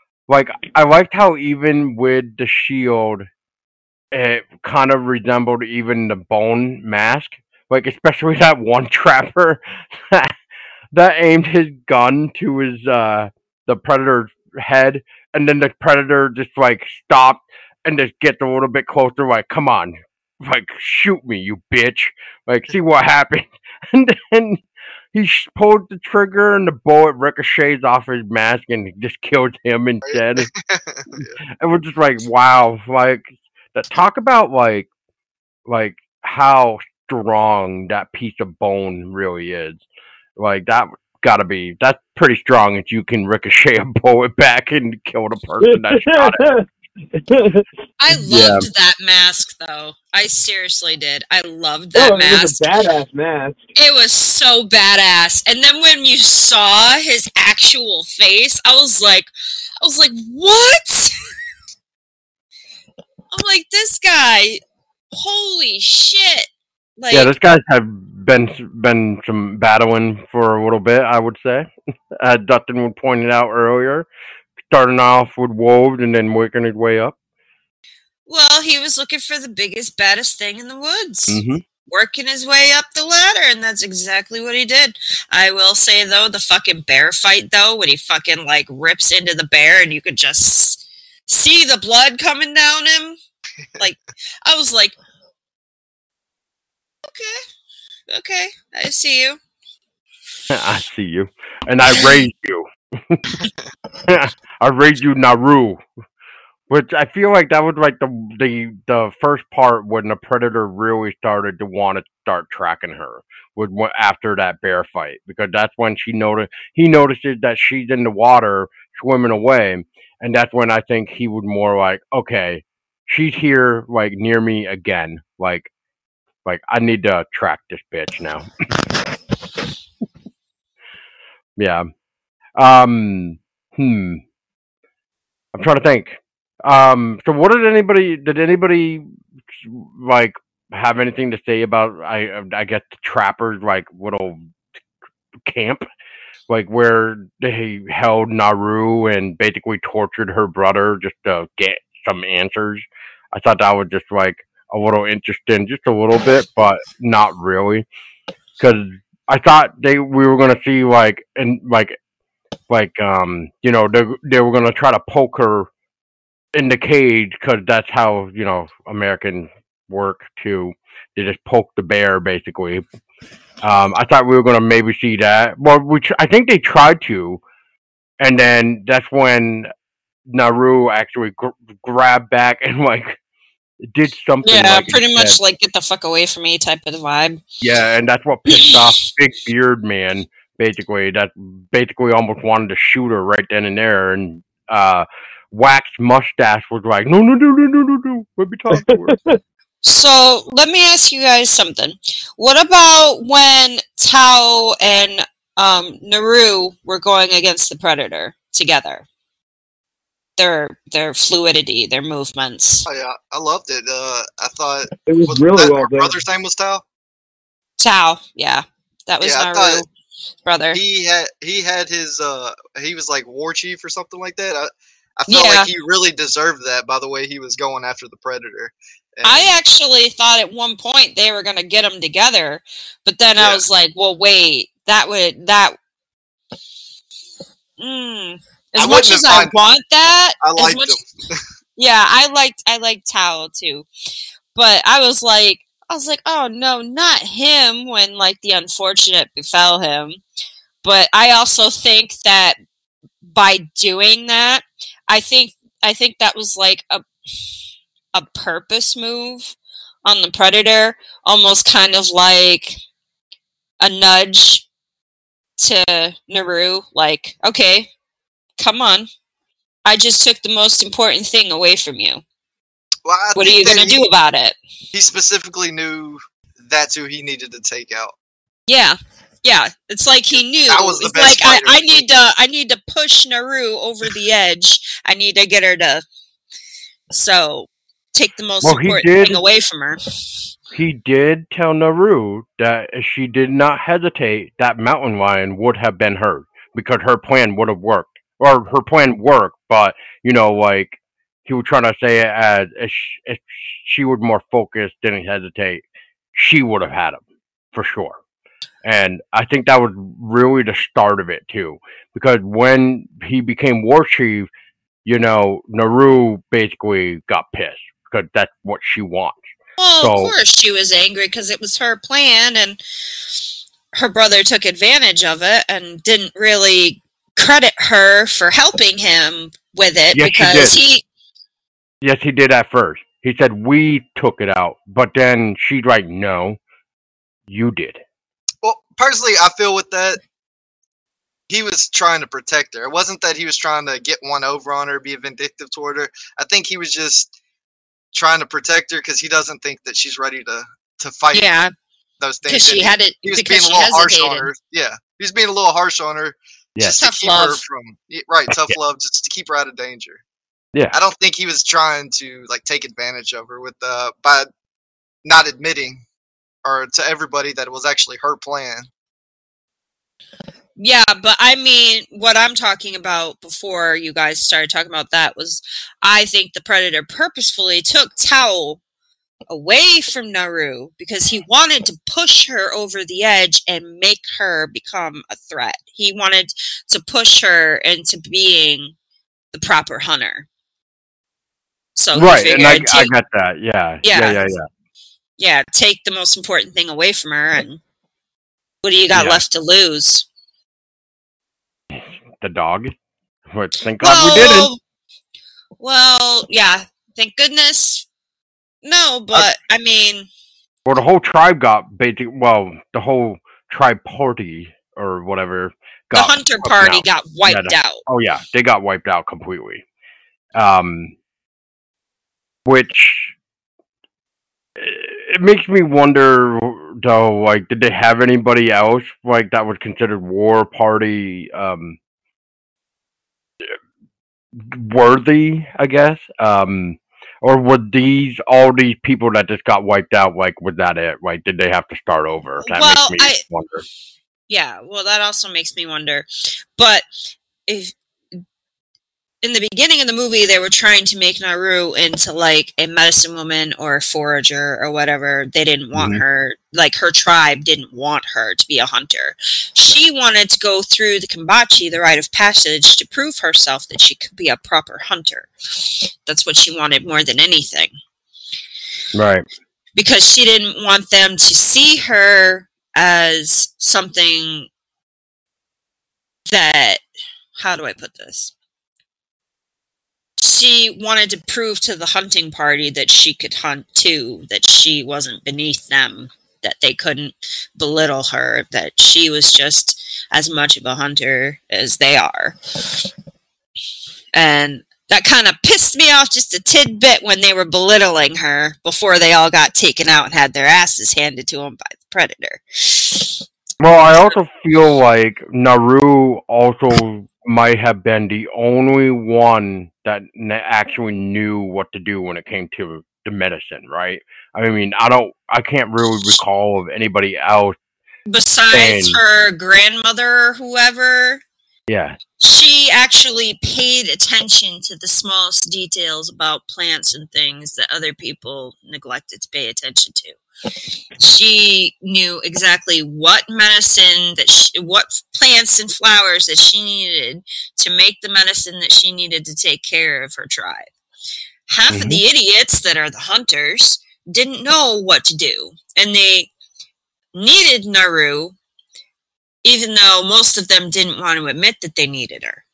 even with the shield, it kind of resembled even the bone mask. Like, especially that one trapper that aimed his gun to his the predator's head, and then the predator just like stopped and just gets a little bit closer. Like, come on, like shoot me, you bitch! Like, see what happens. And then he pulls the trigger, and the bullet ricochets off his mask, and it just kills him instead. And we're just like, wow, like talk about like how strong that piece of bone really is. Like, that's pretty strong if you can ricochet a bullet back and kill the person that shot it. I loved that mask, though. I seriously did. I loved that mask. It was a badass mask. It was so badass. And then when you saw his actual face, I was like, what? I'm like, this guy, holy shit! Like, yeah, this guy's have been some battling for a little bit, I would say. As Dustin would point it out earlier, starting off with wolves and then working his way up. Well, he was looking for the biggest, baddest thing in the woods. Mm-hmm. Working his way up the ladder, and that's exactly what he did. I will say, though, the fucking bear fight, though, when he fucking, like, rips into the bear and you could just see the blood coming down him. Like, I was like, okay, I see you. I see you. And I raised you. I raised you, Naru. Which I feel like that was like the first part when the predator really started to want to start tracking her, was after that bear fight, because that's when he notices that she's in the water swimming away, and that's when I think he would more like, okay, she's here, like near me again, like I need to track this bitch now. Yeah. I'm trying to think. So what did anybody like have anything to say about, I guess, the trappers like little camp, like where they held Naru and basically tortured her brother just to get some answers? I thought that was just like a little interesting, just a little bit, but not really, because I thought we were gonna see like they were gonna try to poke her in the cage, because that's how Americans work too. They just poke the bear basically. I thought we were gonna maybe see that. Well, I think they tried to, and then that's when Naru actually grabbed back and like did something. Yeah, like pretty much like get the fuck away from me type of vibe. Yeah, and that's what pissed off Big Beard Man. Basically, that basically almost wanted to shoot her right then and there, and Waxed Mustache was like, no, let me talk to her. So, let me ask you guys something. What about when Tao and Naru were going against the Predator together? Their fluidity, their movements. Oh yeah, I loved it. I thought it was really well done. Brother's name was Tao. Tao, yeah, that was Naru's brother. He had his he was like war chief or something like that. I felt like he really deserved that by the way he was going after the Predator. And I actually thought at one point they were going to get them together, but then I was like, well, wait, as much as I want that, I liked him. Yeah, I liked Tao too, but I was like, oh no, not him when like the unfortunate befell him. But I also think that by doing that, I think that was like a purpose move on the Predator, almost kind of like a nudge to Naru, like, okay, come on, I just took the most important thing away from you. Well, I What are think you that going to do about it? He specifically knew that's who he needed to take out. Yeah. Yeah, it's like he knew. That was the It's best like fighter. I need to push Naru over the edge. I need to get her to take the most important thing away from her. He did tell Naru that if she did not hesitate, that mountain lion would have been hers because her plan would have worked. Or her plan worked, but, you know, like, he was trying to say it as if she was more focused, didn't hesitate, she would have had him, for sure. And I think that was really the start of it, too. Because when he became war chief, you know, Naru basically got pissed because that's what she wants. Well, of course she was angry because it was her plan and her brother took advantage of it and didn't really credit her for helping him with it because Yes, he did at first. He said, we took it out. But then she's like, no, you did. Well, personally, I feel with that, he was trying to protect her. It wasn't that he was trying to get one over on her, be vindictive toward her. I think he was just trying to protect her because he doesn't think that she's ready to fight those things. He was being a little harsh on her. Yeah, he was being a little harsh on her. Yeah. Just to keep her from tough love, just to keep her out of danger. Yeah, I don't think he was trying to like take advantage of her with by not admitting or to everybody that it was actually her plan. Yeah, but I mean, what I'm talking about before you guys started talking about that was, I think the Predator purposefully took Tao away from Naru because he wanted to push her over the edge and make her become a threat. He wanted to push her into being the proper hunter. So right, and I got that. Yeah. Yeah, take the most important thing away from her, and what do you got left to lose? The dog. But thank God we didn't. Well, yeah, thank goodness. No, but I mean, well, the whole tribe got basically. Well, the whole tribe party or whatever. The hunter party got wiped out. Oh yeah, they got wiped out completely. Which it makes me wonder, though. Like, did they have anybody else like that was considered war party worthy? I guess. Or were all these people that just got wiped out? Like, was that it? Like, did they have to start over? That makes me wonder. Yeah, well, that also makes me wonder. But if in the beginning of the movie, they were trying to make Naru into like a medicine woman or a forager or whatever. They didn't want her, like her tribe didn't want her to be a hunter. She wanted to go through the Kambachi, the rite of passage, to prove herself that she could be a proper hunter. That's what she wanted more than anything. Right. Because she didn't want them to see her as something that, how do I put this? She wanted to prove to the hunting party that she could hunt too, that she wasn't beneath them, that they couldn't belittle her, that she was just as much of a hunter as they are. And that kind of pissed me off just a tidbit when they were belittling her before they all got taken out and had their asses handed to them by the Predator. Well, I also feel like Naru also might have been the only one that actually knew what to do when it came to the medicine, right? I mean, I can't really recall of anybody else besides her grandmother or whoever. Yeah. She actually paid attention to the smallest details about plants and things that other people neglected to pay attention to. She knew exactly what medicine what plants and flowers that she needed to make the medicine that she needed to take care of her tribe. Half of the idiots that are the hunters didn't know what to do, and they needed Naru, even though most of them didn't want to admit that they needed her.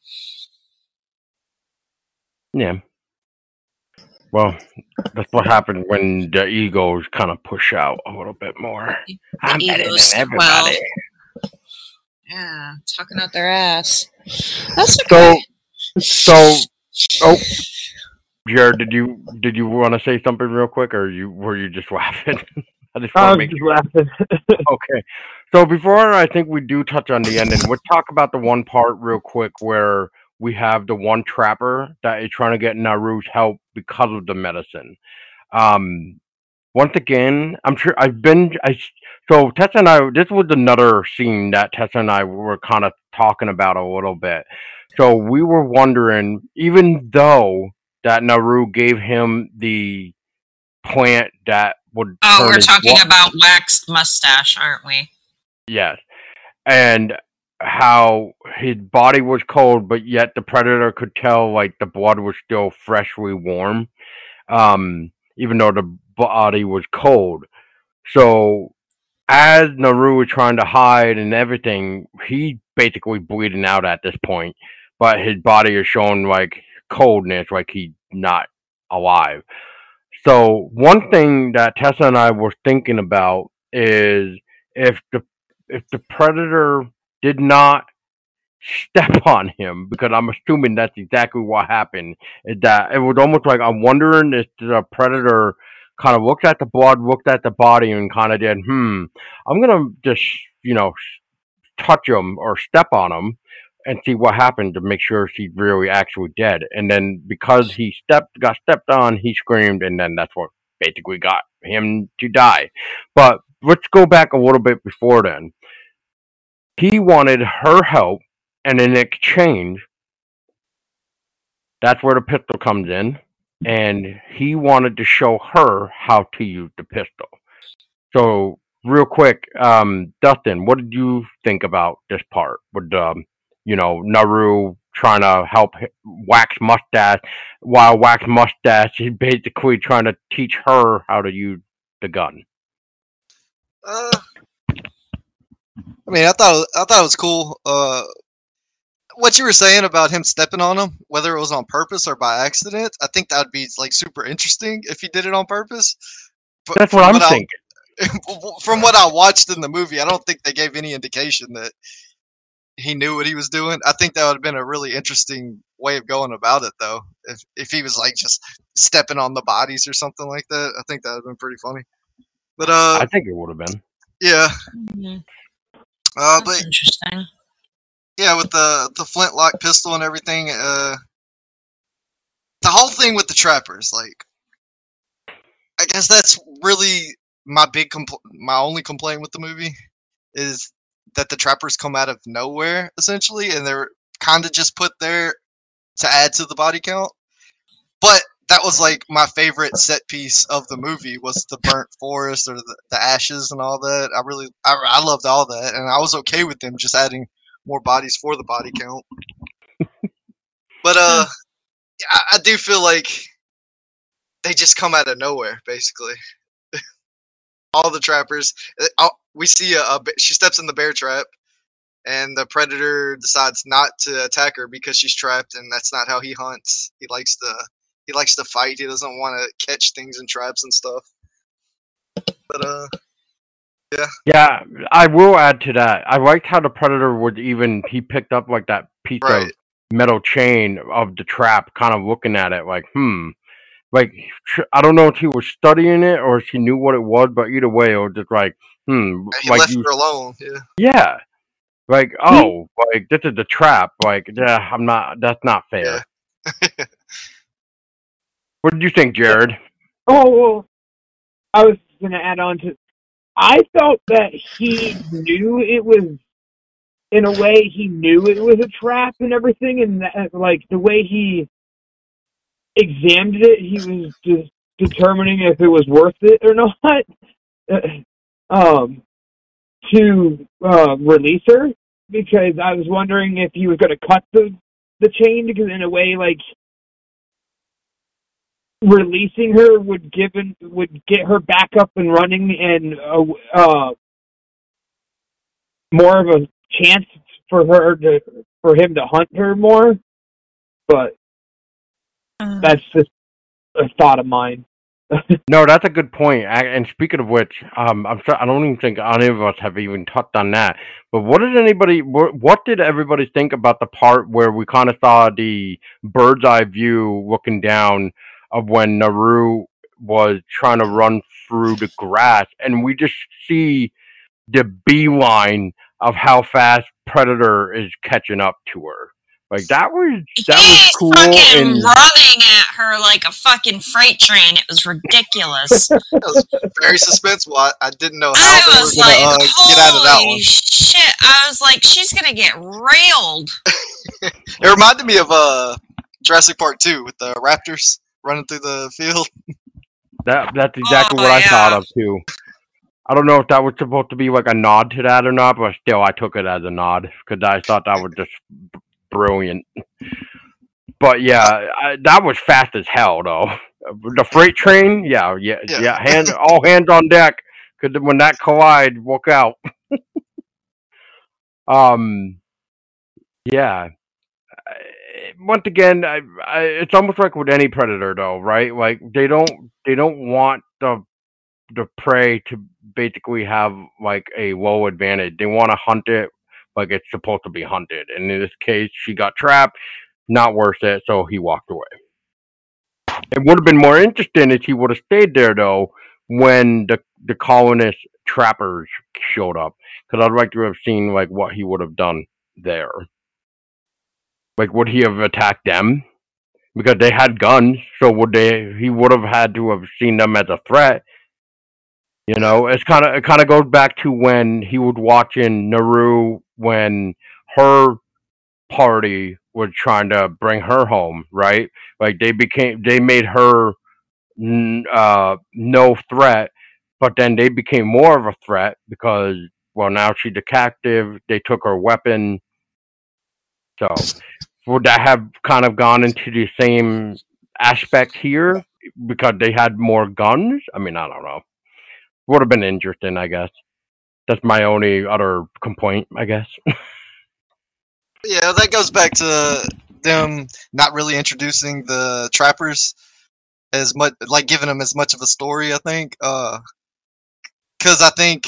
Yeah. Well, that's what happened when the egos kind of push out a little bit more. I'm better than everybody. Well, yeah, talking out their ass. That's okay. So, Jared, did you want to say something real quick, or were you just laughing? I just I want to was make just sure. laughing. Okay. So before I think we do touch on the ending, let's talk about the one part real quick where we have the one trapper that is trying to get Naru's help because of the medicine. Um, Once again, I'm sure so Tessa and I, this was another scene that Tessa and I were kind of talking about a little bit. So we were wondering, even though that Naru gave him the plant that would Oh, turn we're his talking about waxed mustache, aren't we? yes, and how his body was cold, but yet the predator could tell like the blood was still freshly warm, even though the body was cold. So as Naru was trying to hide and everything, he's basically bleeding out at this point, but his body is showing like coldness, like he's not alive. So one thing that Tessa and I were thinking about is if the predator did not step on him, because I'm assuming that's exactly what happened. Is that it was almost like I'm wondering if the predator kind of looked at the blood, looked at the body, and kind of did, I'm gonna just touch him or step on him and see what happened to make sure she's really actually dead. And then because he got stepped on, he screamed, and then that's what basically got him to die. But let's go back a little bit before then. He wanted her help, and in exchange, that's where the pistol comes in, and he wanted to show her how to use the pistol. So, real quick, Dustin, what did you think about this part with Naru trying to help Wax Mustache, while Wax Mustache is basically trying to teach her how to use the gun? Uh, I mean, I thought it was cool. What you were saying about him stepping on him, whether it was on purpose or by accident, I think that would be like super interesting if he did it on purpose. But That's what I'm thinking. from what I watched in the movie, I don't think they gave any indication that he knew what he was doing. I think that would have been a really interesting way of going about it, though. If he was like just stepping on the bodies or something like that, I think that would have been pretty funny. But I think it would have been. yeah. Mhm. But That's interesting. yeah, with the flintlock pistol and everything, the whole thing with the trappers, like, I guess that's really my my only complaint with the movie is that the trappers come out of nowhere essentially, and they're kind of just put there to add to the body count. But that was like my favorite set piece of the movie was the burnt forest or the ashes and all that. I loved all that, and I was okay with them just adding more bodies for the body count. But I do feel like they just come out of nowhere, basically. All the trappers. We see she steps in the bear trap, and the predator decides not to attack her because she's trapped, and that's not how he hunts. He likes to fight. He doesn't want to catch things in traps and stuff. But yeah. Yeah, I will add to that. I liked how the predator he picked up like that piece of Right. metal chain of the trap, kind of looking at it like, like I don't know if he was studying it or if he knew what it was, but either way, it was just like, He like left her alone. Yeah. yeah, like like this is the trap. Like, yeah, that's not fair. Yeah. What did you think, Jared? Oh, well, I was going to add on to. I felt that he knew it was, in a way, he knew it was a trap and everything, and that, like the way he examined it, he was just determining if it was worth it or not. To release her, because I was wondering if he was going to cut the chain, because in a way, like, releasing her would get her back up and running, and more of a chance for him to hunt her more. But that's just a thought of mine. No, that's a good point. And speaking of which, I'm sorry, I don't even think any of us have even touched on that. But what did everybody think about the part where we kind of saw the bird's eye view looking down of when Naru was trying to run through the grass, and we just see the beeline of how fast Predator is catching up to her. Like that was He's cool. fucking And running at her like a fucking freight train. It was ridiculous. That was very suspenseful. I didn't know how I they was were gonna like, get out of that holy one. shit. I was like, she's gonna get railed. It reminded me of Jurassic Park 2 with the raptors running through the field. that's exactly what I thought of too. I don't know if that was supposed to be like a nod to that or not, but still, I took it as a nod because I thought that was just brilliant. But yeah, that was fast as hell, though. The freight train, yeah. All hands on deck, because when that collide, look out. Yeah. Once again, it's almost like with any predator, though, right? Like they don't want the prey to basically have like a low advantage. They want to hunt it like it's supposed to be hunted. And in this case, she got trapped. Not worth it, so he walked away. It would have been more interesting if he would have stayed there, though, when the colonist trappers showed up. Because I'd like to have seen like what he would have done there. Like, would he have attacked them? Because they had guns, so he would have had to have seen them as a threat. You know, it kind of goes back to when he was watching Naru when her party was trying to bring her home, right? Like they made her no threat, but then they became more of a threat because well now she's a captive. They took her weapon, so would that have kind of gone into the same aspect here because they had more guns? I mean, I don't know. Would have been interesting, I guess. That's my only other complaint, I guess. Yeah, that goes back to them not really introducing the trappers as much, like giving them as much of a story. I think, because I think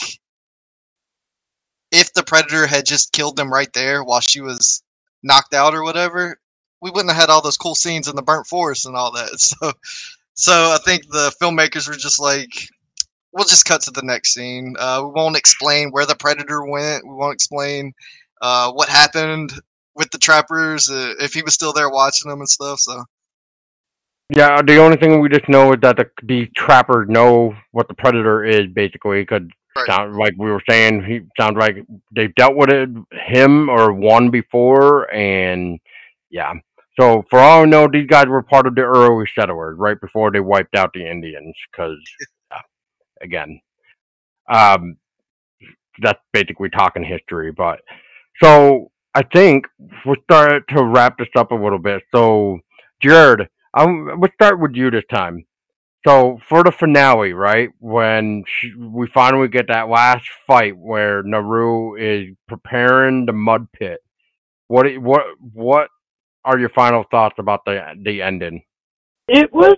if the predator had just killed them right there while she was knocked out or whatever, we wouldn't have had all those cool scenes in the burnt forest and all that. So I think the filmmakers were just like, we'll just cut to the next scene. We won't explain where the predator went. We won't explain what happened with the trappers, if he was still there watching them and stuff. So Yeah, the only thing we just know is that the trappers know what the predator is, basically. Could right. sound like we were saying. He sounds like they've dealt with it, him or one before, and yeah. So for all I know, these guys were part of the early settlers, right before they wiped out the Indians. Because again, um, that's basically talking history. But so I think we'll start to wrap this up a little bit. So Jared, we'll start with you this time. So for the finale, right when we finally get that last fight where Naru is preparing the mud pit, what are your final thoughts about the ending? It was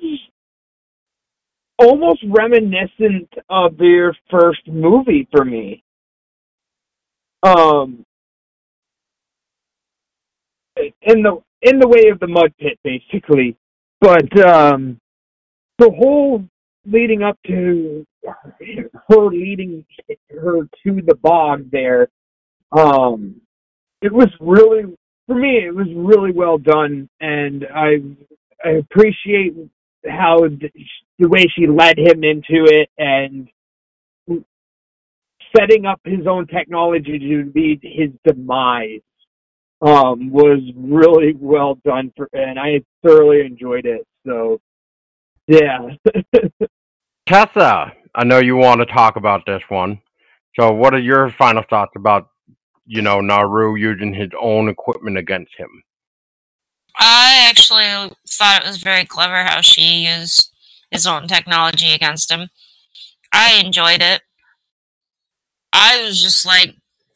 almost reminiscent of their first movie for me. In the way of the mud pit, basically. But the whole leading up to her leading her to the bog there, it was really, for me, it was really well done, and I appreciate how the way she led him into it and setting up his own technology to be his demise. Was really well done, and I thoroughly enjoyed it. So, yeah. Tessa, I know you want to talk about this one. So what are your final thoughts about Naru using his own equipment against him? I actually thought it was very clever how she used his own technology against him. I enjoyed it. I was just like,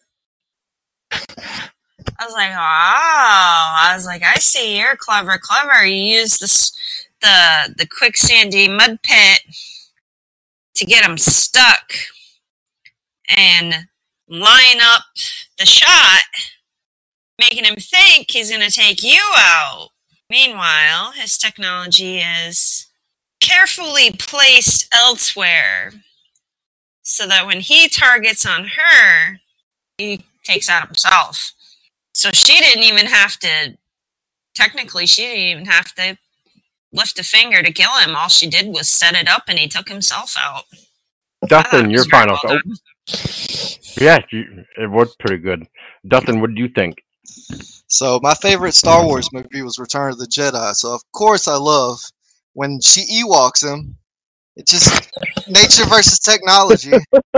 I see you're clever. You use the quicksandy mud pit to get him stuck and line up the shot, making him think he's going to take you out. Meanwhile, his technology is carefully placed elsewhere so that when he targets on her, he takes out himself. So she didn't even have to, technically, she didn't even have to lift a finger to kill him. All she did was set it up and he took himself out. Dustin, your final thought. Yes, it was pretty good. Dustin, what do you think? So my favorite Star Wars movie was Return of the Jedi. So of course I love when she Ewoks him. It's just nature versus technology.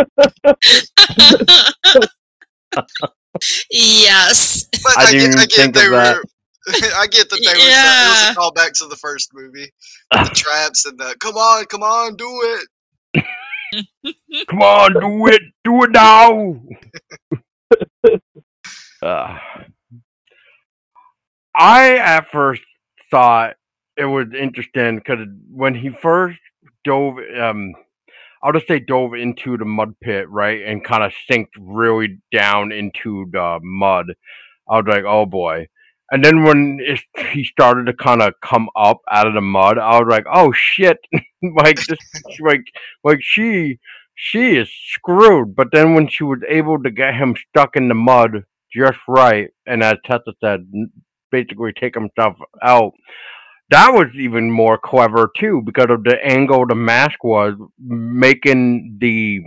Yes. But I didn't think of that. I get that they were. It was a callback to the first movie, the traps and the come on, do it. Come on, do it now. I at first thought it was interesting because when he first dove, I'll just say dove into the mud pit, right, and kind of sinked really down into the mud. I was like, oh boy. And then when he started to kind of come up out of the mud, I was like, oh shit, like this, like she is screwed. But then when she was able to get him stuck in the mud just right, and as Tessa said, basically take himself out, that was even more clever too because of the angle the mask was making the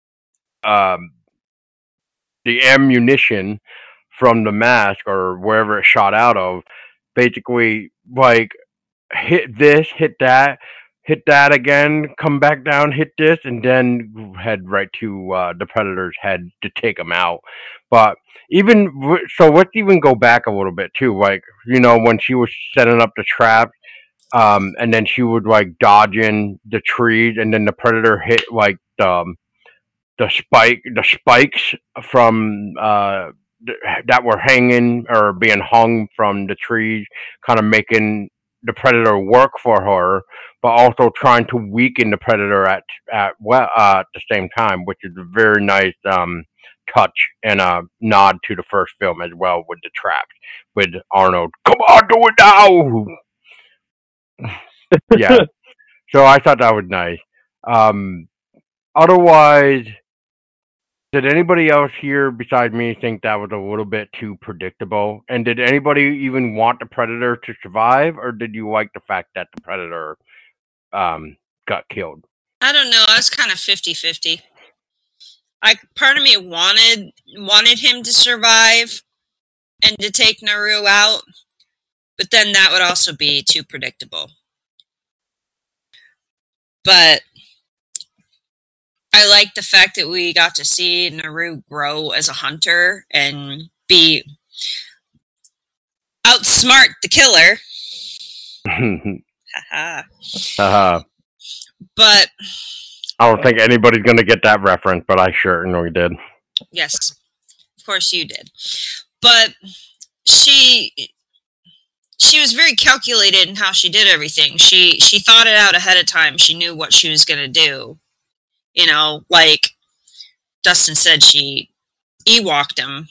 ammunition from the mask or wherever it shot out of, basically like hit this, hit that again, come back down, hit this, and then head right to the Predator's head to take him out. But so let's even go back a little bit too, like, you know, when she was setting up the trap, and then she would like dodging the trees, and then the Predator hit like the spikes from that were hanging or being hung from the trees, kind of making the Predator work for her, but also trying to weaken the Predator at the same time, which is a very nice touch and a nod to the first film as well with the traps with Arnold. Come on, do it now. Yeah. So I thought that was nice. Otherwise, did anybody else here besides me think that was a little bit too predictable? And did anybody even want the Predator to survive, or did you like the fact that the Predator got killed? I don't know. I was kind of 50-50. Part of me wanted him to survive and to take Naru out, but then that would also be too predictable. But I like the fact that we got to see Naru grow as a hunter and outsmart the killer. But I don't think anybody's going to get that reference, but I certainly did. Yes, of course you did. But she was very calculated in how she did everything. She thought it out ahead of time. She knew what she was going to do. You know, like Dustin said, she Ewoked him.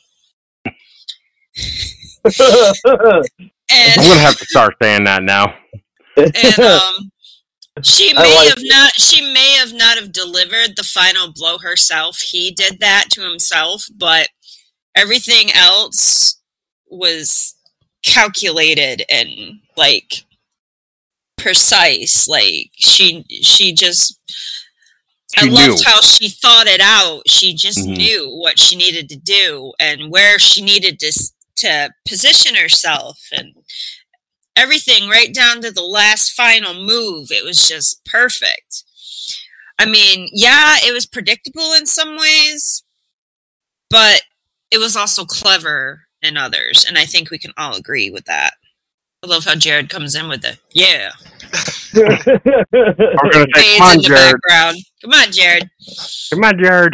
I'm gonna have to start saying that now. And she may have not have delivered the final blow herself. He did that to himself, but everything else was calculated and like precise. Like she just. I loved how she thought it out. She just knew what she needed to do and where she needed to position herself and everything right down to the last final move. It was just perfect. I mean, yeah, it was predictable in some ways, but it was also clever in others. And I think we can all agree with that. I love how Jared comes in with the, yeah. I'm going to say, come on, Jared. Background. Come on, Jared. Come on, Jared.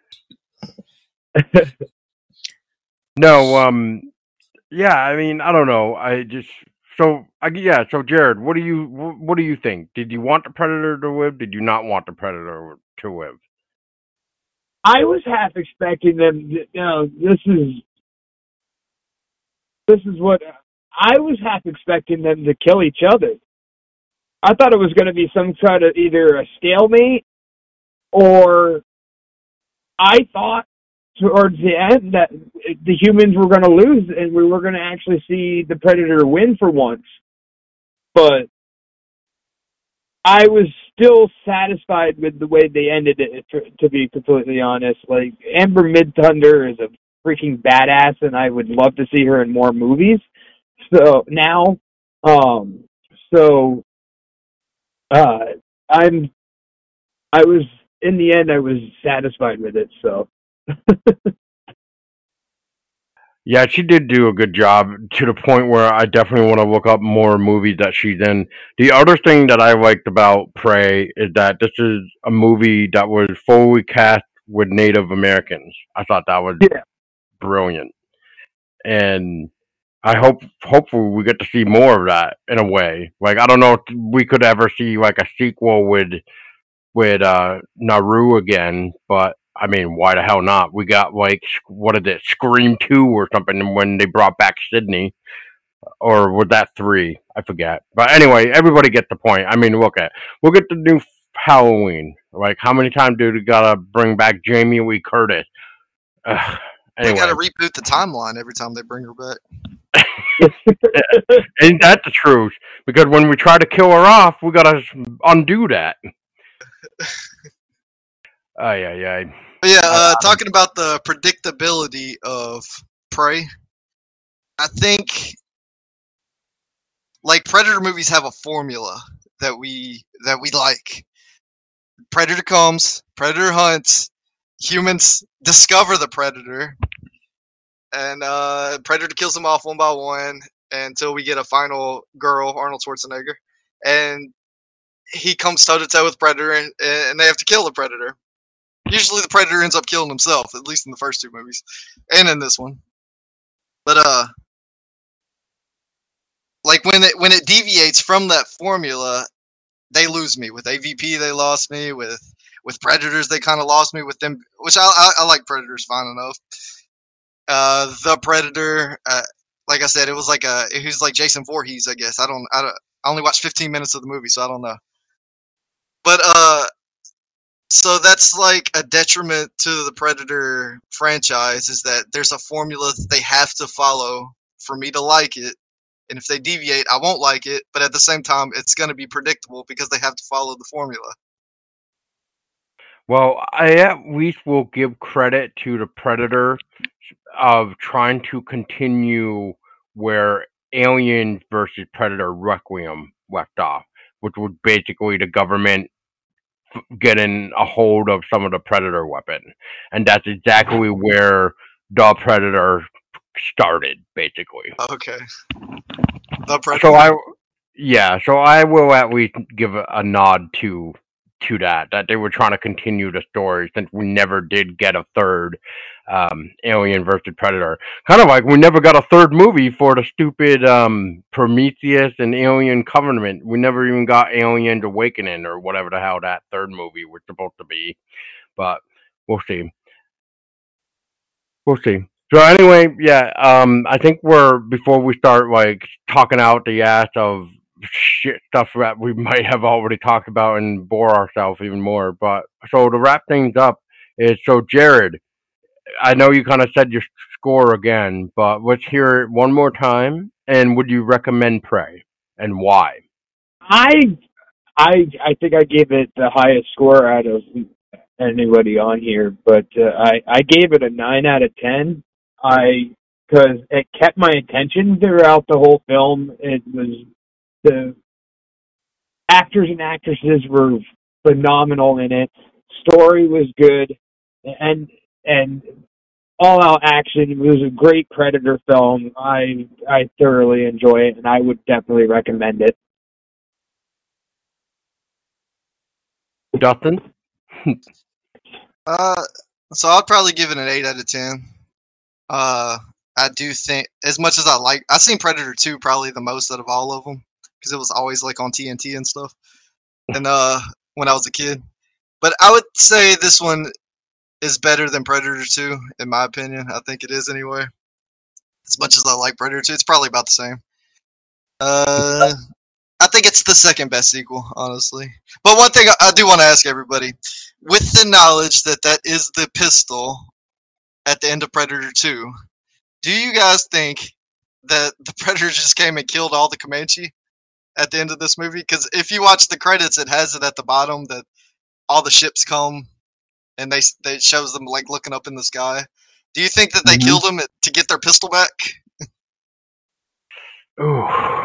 No, yeah, I mean, I don't know. So Jared, what do you think? Did you want the Predator to live? Did you not want the Predator to live? I was half expecting them, this is what I was half expecting them to kill each other. I thought it was going to be some kind of either a stalemate, or I thought towards the end that the humans were going to lose and we were going to actually see the Predator win for once. But I was still satisfied with the way they ended it, to be completely honest. Like, Amber Midthunder is a freaking badass, and I would love to see her in more movies. So now, so I was, in the end, I was satisfied with it. So. Yeah, she did do a good job to the point where I definitely want to look up more movies that she's in. The other thing that I liked about Prey is that this is a movie that was fully cast with Native Americans. I thought that was brilliant. And I hopefully we get to see more of that in a way. Like, I don't know if we could ever see like a sequel with Naru again, but I mean, why the hell not? We got like, what is it, Scream 2 or something when they brought back Sydney, or was that 3? I forget. But anyway, everybody gets the point. I mean, we'll get the new Halloween. Like, how many times do we gotta bring back Jamie Lee Curtis? Anyway. They gotta reboot the timeline every time they bring her back. Ain't that the truth? Because when we try to kill her off, we gotta undo that. Yeah. But yeah, talking about the predictability of Prey, I think like Predator movies have a formula that we like. Predator comes, Predator hunts, humans discover the Predator, and Predator kills them off one by one until we get a final girl, Arnold Schwarzenegger, and he comes toe to toe with Predator, and they have to kill the Predator. Usually the Predator ends up killing himself, at least in the first 2 movies, and in this one. But like when it deviates from that formula, they lose me. With AVP, they lost me. With Predators, they kind of lost me. With them, which I like Predators fine enough. The Predator, like I said, it was like Jason Voorhees, I guess. I only watched 15 minutes of the movie, so I don't know. But so that's like a detriment to the Predator franchise, is that there's a formula that they have to follow for me to like it. And if they deviate, I won't like it. But at the same time, it's going to be predictable because they have to follow the formula. Well, I at least will give credit to the Predator of trying to continue where Alien versus Predator Requiem left off, which was basically the government getting a hold of some of the Predator weapon. And that's exactly where the Predator started, basically. Okay. The Predator. So I will at least give a nod to that they were trying to continue the story, since we never did get a third Alien versus Predator. Kind of like we never got a third movie for the stupid Prometheus and Alien Covenant. We never even got Alien Awakening or whatever the hell that third movie was supposed to be. But we'll see. So anyway, yeah, I think before we start like talking out the ass of shit stuff that we might have already talked about and bore ourselves even more. But so to wrap things up is, so Jared, I know you kind of said your score again, but let's hear it one more time. And would you recommend Prey, and why? I think I gave it the highest score out of anybody on here, but I gave it a 9 out of 10. Because it kept my attention throughout the whole film. It was, the actors and actresses were phenomenal in it. Story was good, and all out action. It was a great Predator film. I thoroughly enjoy it, and I would definitely recommend it. Dustin? So I'd probably give it an 8 out of 10. I do think, as much as I've seen Predator 2 probably the most out of all of them, because it was always like on TNT and stuff, and when I was a kid. But I would say this one is better than Predator 2, in my opinion. I think it is anyway. As much as I like Predator 2, it's probably about the same. I think it's the second best sequel, honestly. But one thing I do want to ask everybody, with the knowledge that that is the pistol at the end of Predator 2, do you guys think that the Predator just came and killed all the Comanche at the end of this movie? Because if you watch the credits, it has it at the bottom that all the ships come and they it shows them like looking up in the sky. Do you think that they killed him to get their pistol back? Ooh.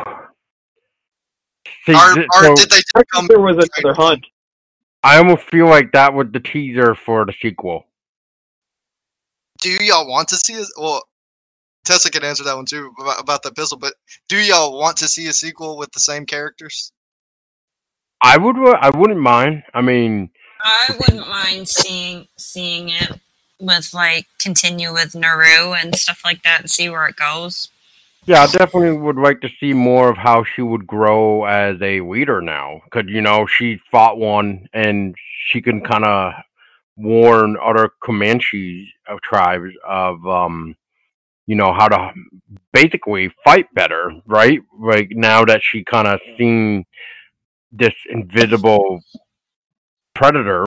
See, Or so did they just I come? think there was another hunt. I almost feel like that was the teaser for the sequel. Do y'all want to see it? Well, Tessa can answer that one too about the pistol. But do y'all want to see a sequel with the same characters? I wouldn't mind. I mean, I wouldn't mind seeing it with like continue with Naru and stuff like that and see where it goes. yeah, I definitely would like to see more of how she would grow as a leader now. Because, she fought one and she can kind of warn other Comanche tribes of, how to basically fight better, right? Like now that she kind of seen this invisible predator,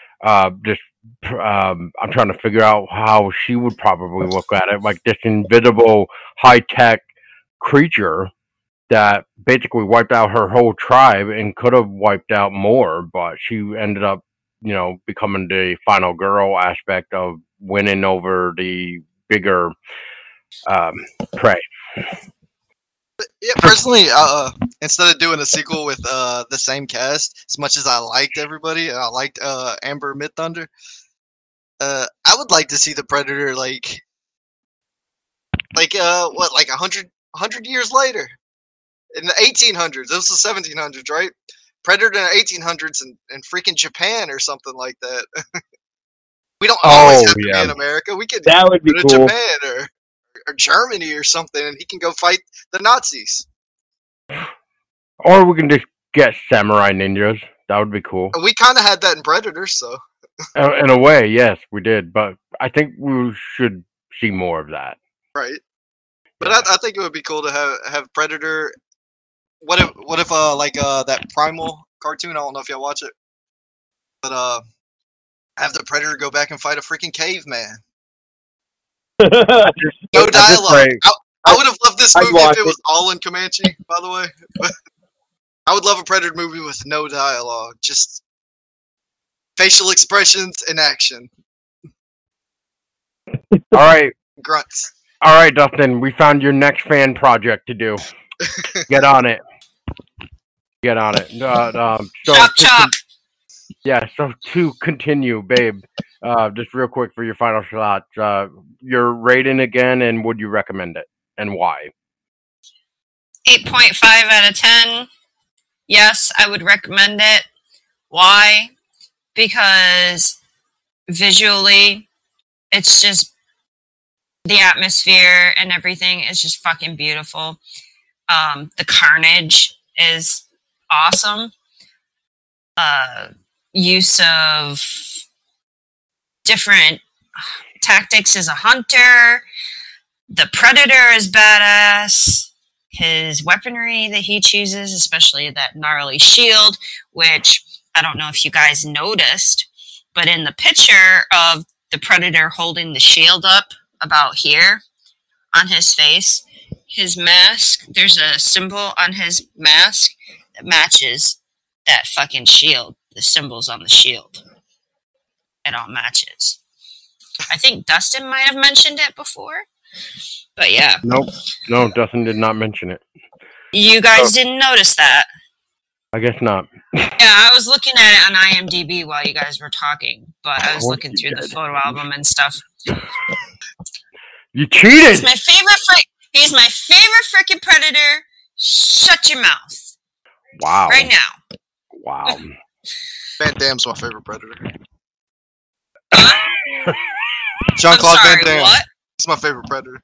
I'm trying to figure out how she would probably look at it, like this invisible high tech creature that basically wiped out her whole tribe and could have wiped out more, but she ended up, becoming the final girl aspect of winning over the bigger prey. Yeah, personally, instead of doing a sequel with the same cast, as much as I liked everybody, and I liked Amber Midthunder, I would like to see the Predator like 100 years later, in the 1800s. This was the 1700s, right? Predator in the 1800s in freaking Japan or something like that. We don't always have to be in America. We could That would be go to cool. Japan or Germany or something, and he can go fight the Nazis. Or we can just get samurai ninjas. That would be cool. We kind of had that in Predator, so. In a way, yes, we did. But I think we should see more of that. Right. But I think it would be cool to have Predator. What if that Primal cartoon? I don't know if y'all watch it, but have the Predator go back and fight a freaking caveman. No dialogue. I would have loved this movie if it was all in Comanche, by the way. But I would love a Predator movie with no dialogue, just facial expressions and action. All right. Grunts. All right, Dustin. We found your next fan project to do. Get on it. Get on it. Chop, chop. Yeah, so to continue, babe, just real quick for your final thoughts, your rating again, and would you recommend it, and why? 8.5 out of 10. Yes, I would recommend it. Why? Because visually, it's just the atmosphere and everything is just fucking beautiful. The carnage is awesome. Use of different tactics as a hunter. The Predator is badass. His weaponry that he chooses, especially that gnarly shield, which I don't know if you guys noticed, but in the picture of the Predator holding the shield up about here on his face, his mask, there's a symbol on his mask that matches that fucking shield. The symbols on the shield. It all matches. I think Dustin might have mentioned it before. But yeah. Nope. No, Dustin did not mention it. You guys didn't notice that? I guess not. Yeah, I was looking at it on IMDb while you guys were talking, but I was looking through the photo album and stuff. You cheated! He's my favorite freaking Predator. Shut your mouth. Wow. Right now. Wow. Van Damme's my favorite Predator. Huh? Jean-Claude Van Damme. What? He's my favorite Predator.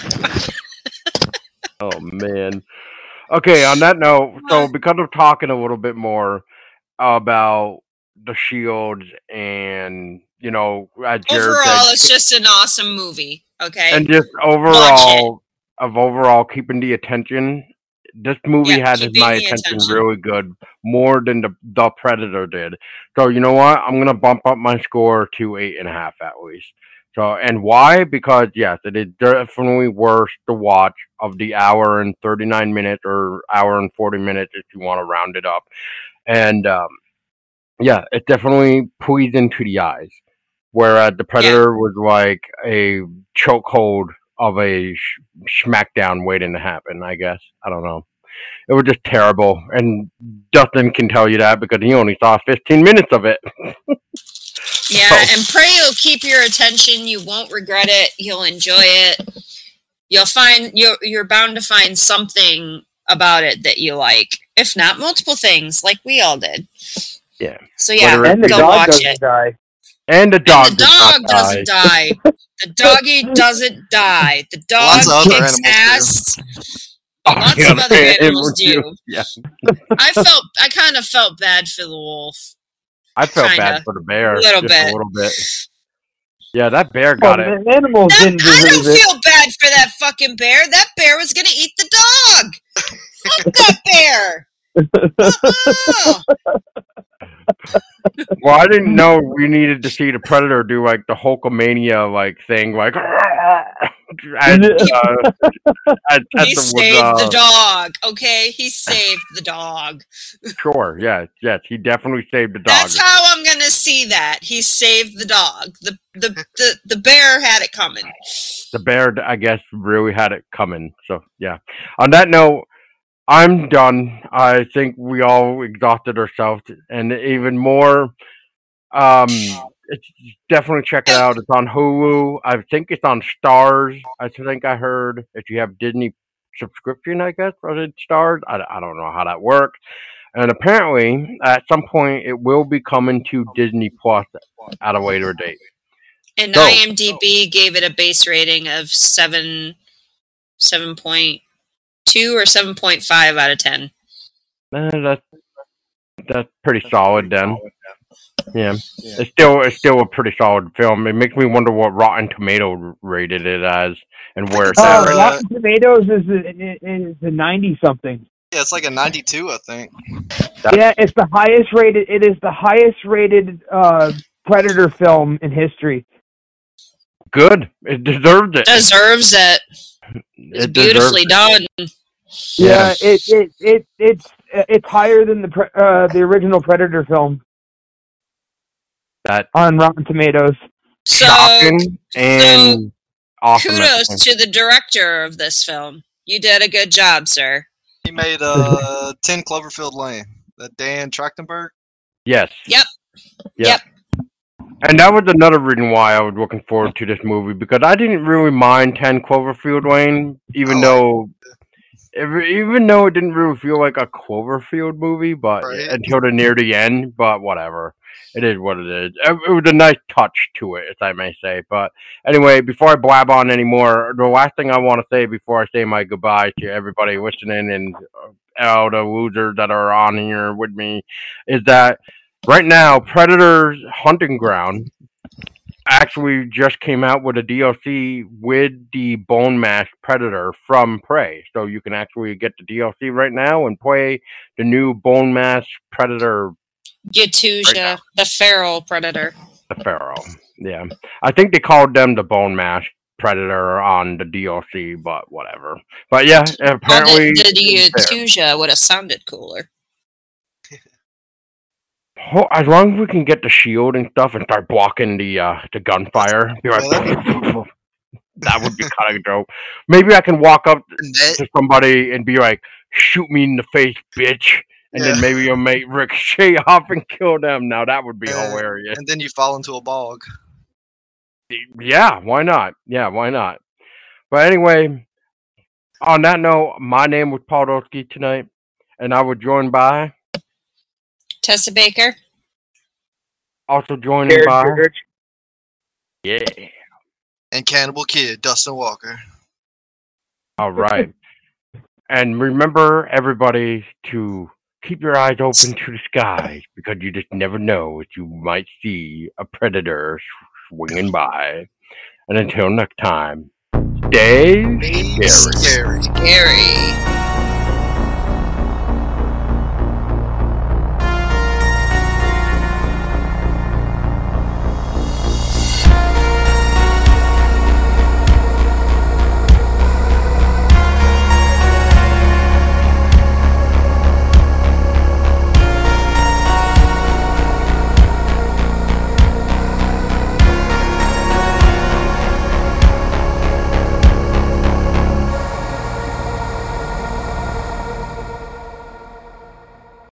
Oh, man. Okay, on that note, so because of talking a little bit more about the shields and, as Jared overall, said, it's just an awesome movie, okay? and just overall keeping the attention, This movie Yeah, had keep my paying attention attention. really good, more than the Predator did. So you know what? I'm gonna bump up my score to 8.5 at least. So and why? Because yes, it is definitely worth the watch of the hour and 39 minutes or hour and 40 minutes if you want to round it up. And yeah, it definitely poison to the eyes. Whereas the Yeah. Predator was like a chokehold of a smackdown waiting to happen. I guess I don't know. It was just terrible, and Dustin can tell you that because he only saw 15 minutes of it. Yeah, and Prey will keep your attention. You won't regret it. You'll enjoy it. You'll find you're bound to find something about it that you like, if not multiple things, like we all did. Yeah. So yeah, And the go dog watch doesn't it. die. And the dog, And the dog doesn't die. The doggy doesn't die. The dog Lots of other kicks animals do. ass. Lots of other animals do. Yeah. I kind of felt bad for the wolf. I felt Kinda. bad for the bear. A little just bit. A little bit. Yeah, that bear got it. The animals didn't I don't deserve it. feel bad for that fucking bear. That bear was gonna eat the dog. Fuck that bear. Well, I didn't know we needed to see the Predator do like the Hulkamania like thing, like as He saved the dog. Okay, he saved the dog. Sure, yes, he definitely saved the dog. That's how I'm gonna see that. He saved the dog. The bear had it coming. The bear, I guess, really had it coming. So yeah. On that note, I'm done. I think we all exhausted ourselves, and even more. It's definitely check it out. It's on Hulu. I think it's on Stars. I think I heard if you have Disney subscription, I guess, or it Stars. I don't know how that works. And apparently, at some point, it will be coming to Disney Plus at a later date. And So- IMDb gave it a base rating of 7.2 or 7.5 out of 10. That's pretty solid then. Yeah, it's still a pretty solid film. It makes me wonder what Rotten Tomato rated it as and where it's at. Right Rotten Tomatoes is the 90-something. Yeah, it's like a 92, I think. Yeah, it's the highest rated. It is the highest rated Predator film in history. Good. It deserves it. Deserves it. It's beautifully done. Yeah, it's higher than the original Predator film That on Rotten Tomatoes. So shocking and awesome. kudos to the director of this film. You did a good job, sir. He made 10 Cloverfield Lane. That Dan Trachtenberg. Yes. Yep. And that was another reason why I was looking forward to this movie, because I didn't really mind 10 Cloverfield Lane, even though it didn't really feel like a Cloverfield movie, but until near the end. But whatever, it is what it is. It was a nice touch to it, as I may say. But anyway, before I blab on anymore, the last thing I want to say before I say my goodbye to everybody listening and all the losers that are on here with me is that right now, Predator's Hunting Ground actually just came out with a DLC with the Bone Mash Predator from Prey. So you can actually get the DLC right now and play the new Bone Mash Predator. Yatuja, the feral predator. The Pharaoh. Yeah. I think they called them the Bone Mash Predator on the DLC, but whatever. But yeah, apparently. The Yatuja would have sounded cooler. As long as we can get the shield and stuff and start blocking the gunfire, be like, that would be kind of dope. Maybe I can walk up to somebody and be like, "Shoot me in the face, bitch," and then maybe you'll make ricochet off and kill them. Now that would be hilarious. And then you fall into a bog. Yeah, why not? But anyway, on that note, my name was Paul Dolsky tonight, and I was joined by Tessa Baker. Also joining by and Cannibal Kid, Dustin Walker. All right. And remember, everybody, to keep your eyes open to the skies, because you just never know if you might see a predator swinging by. And until next time, stay scary. Scary.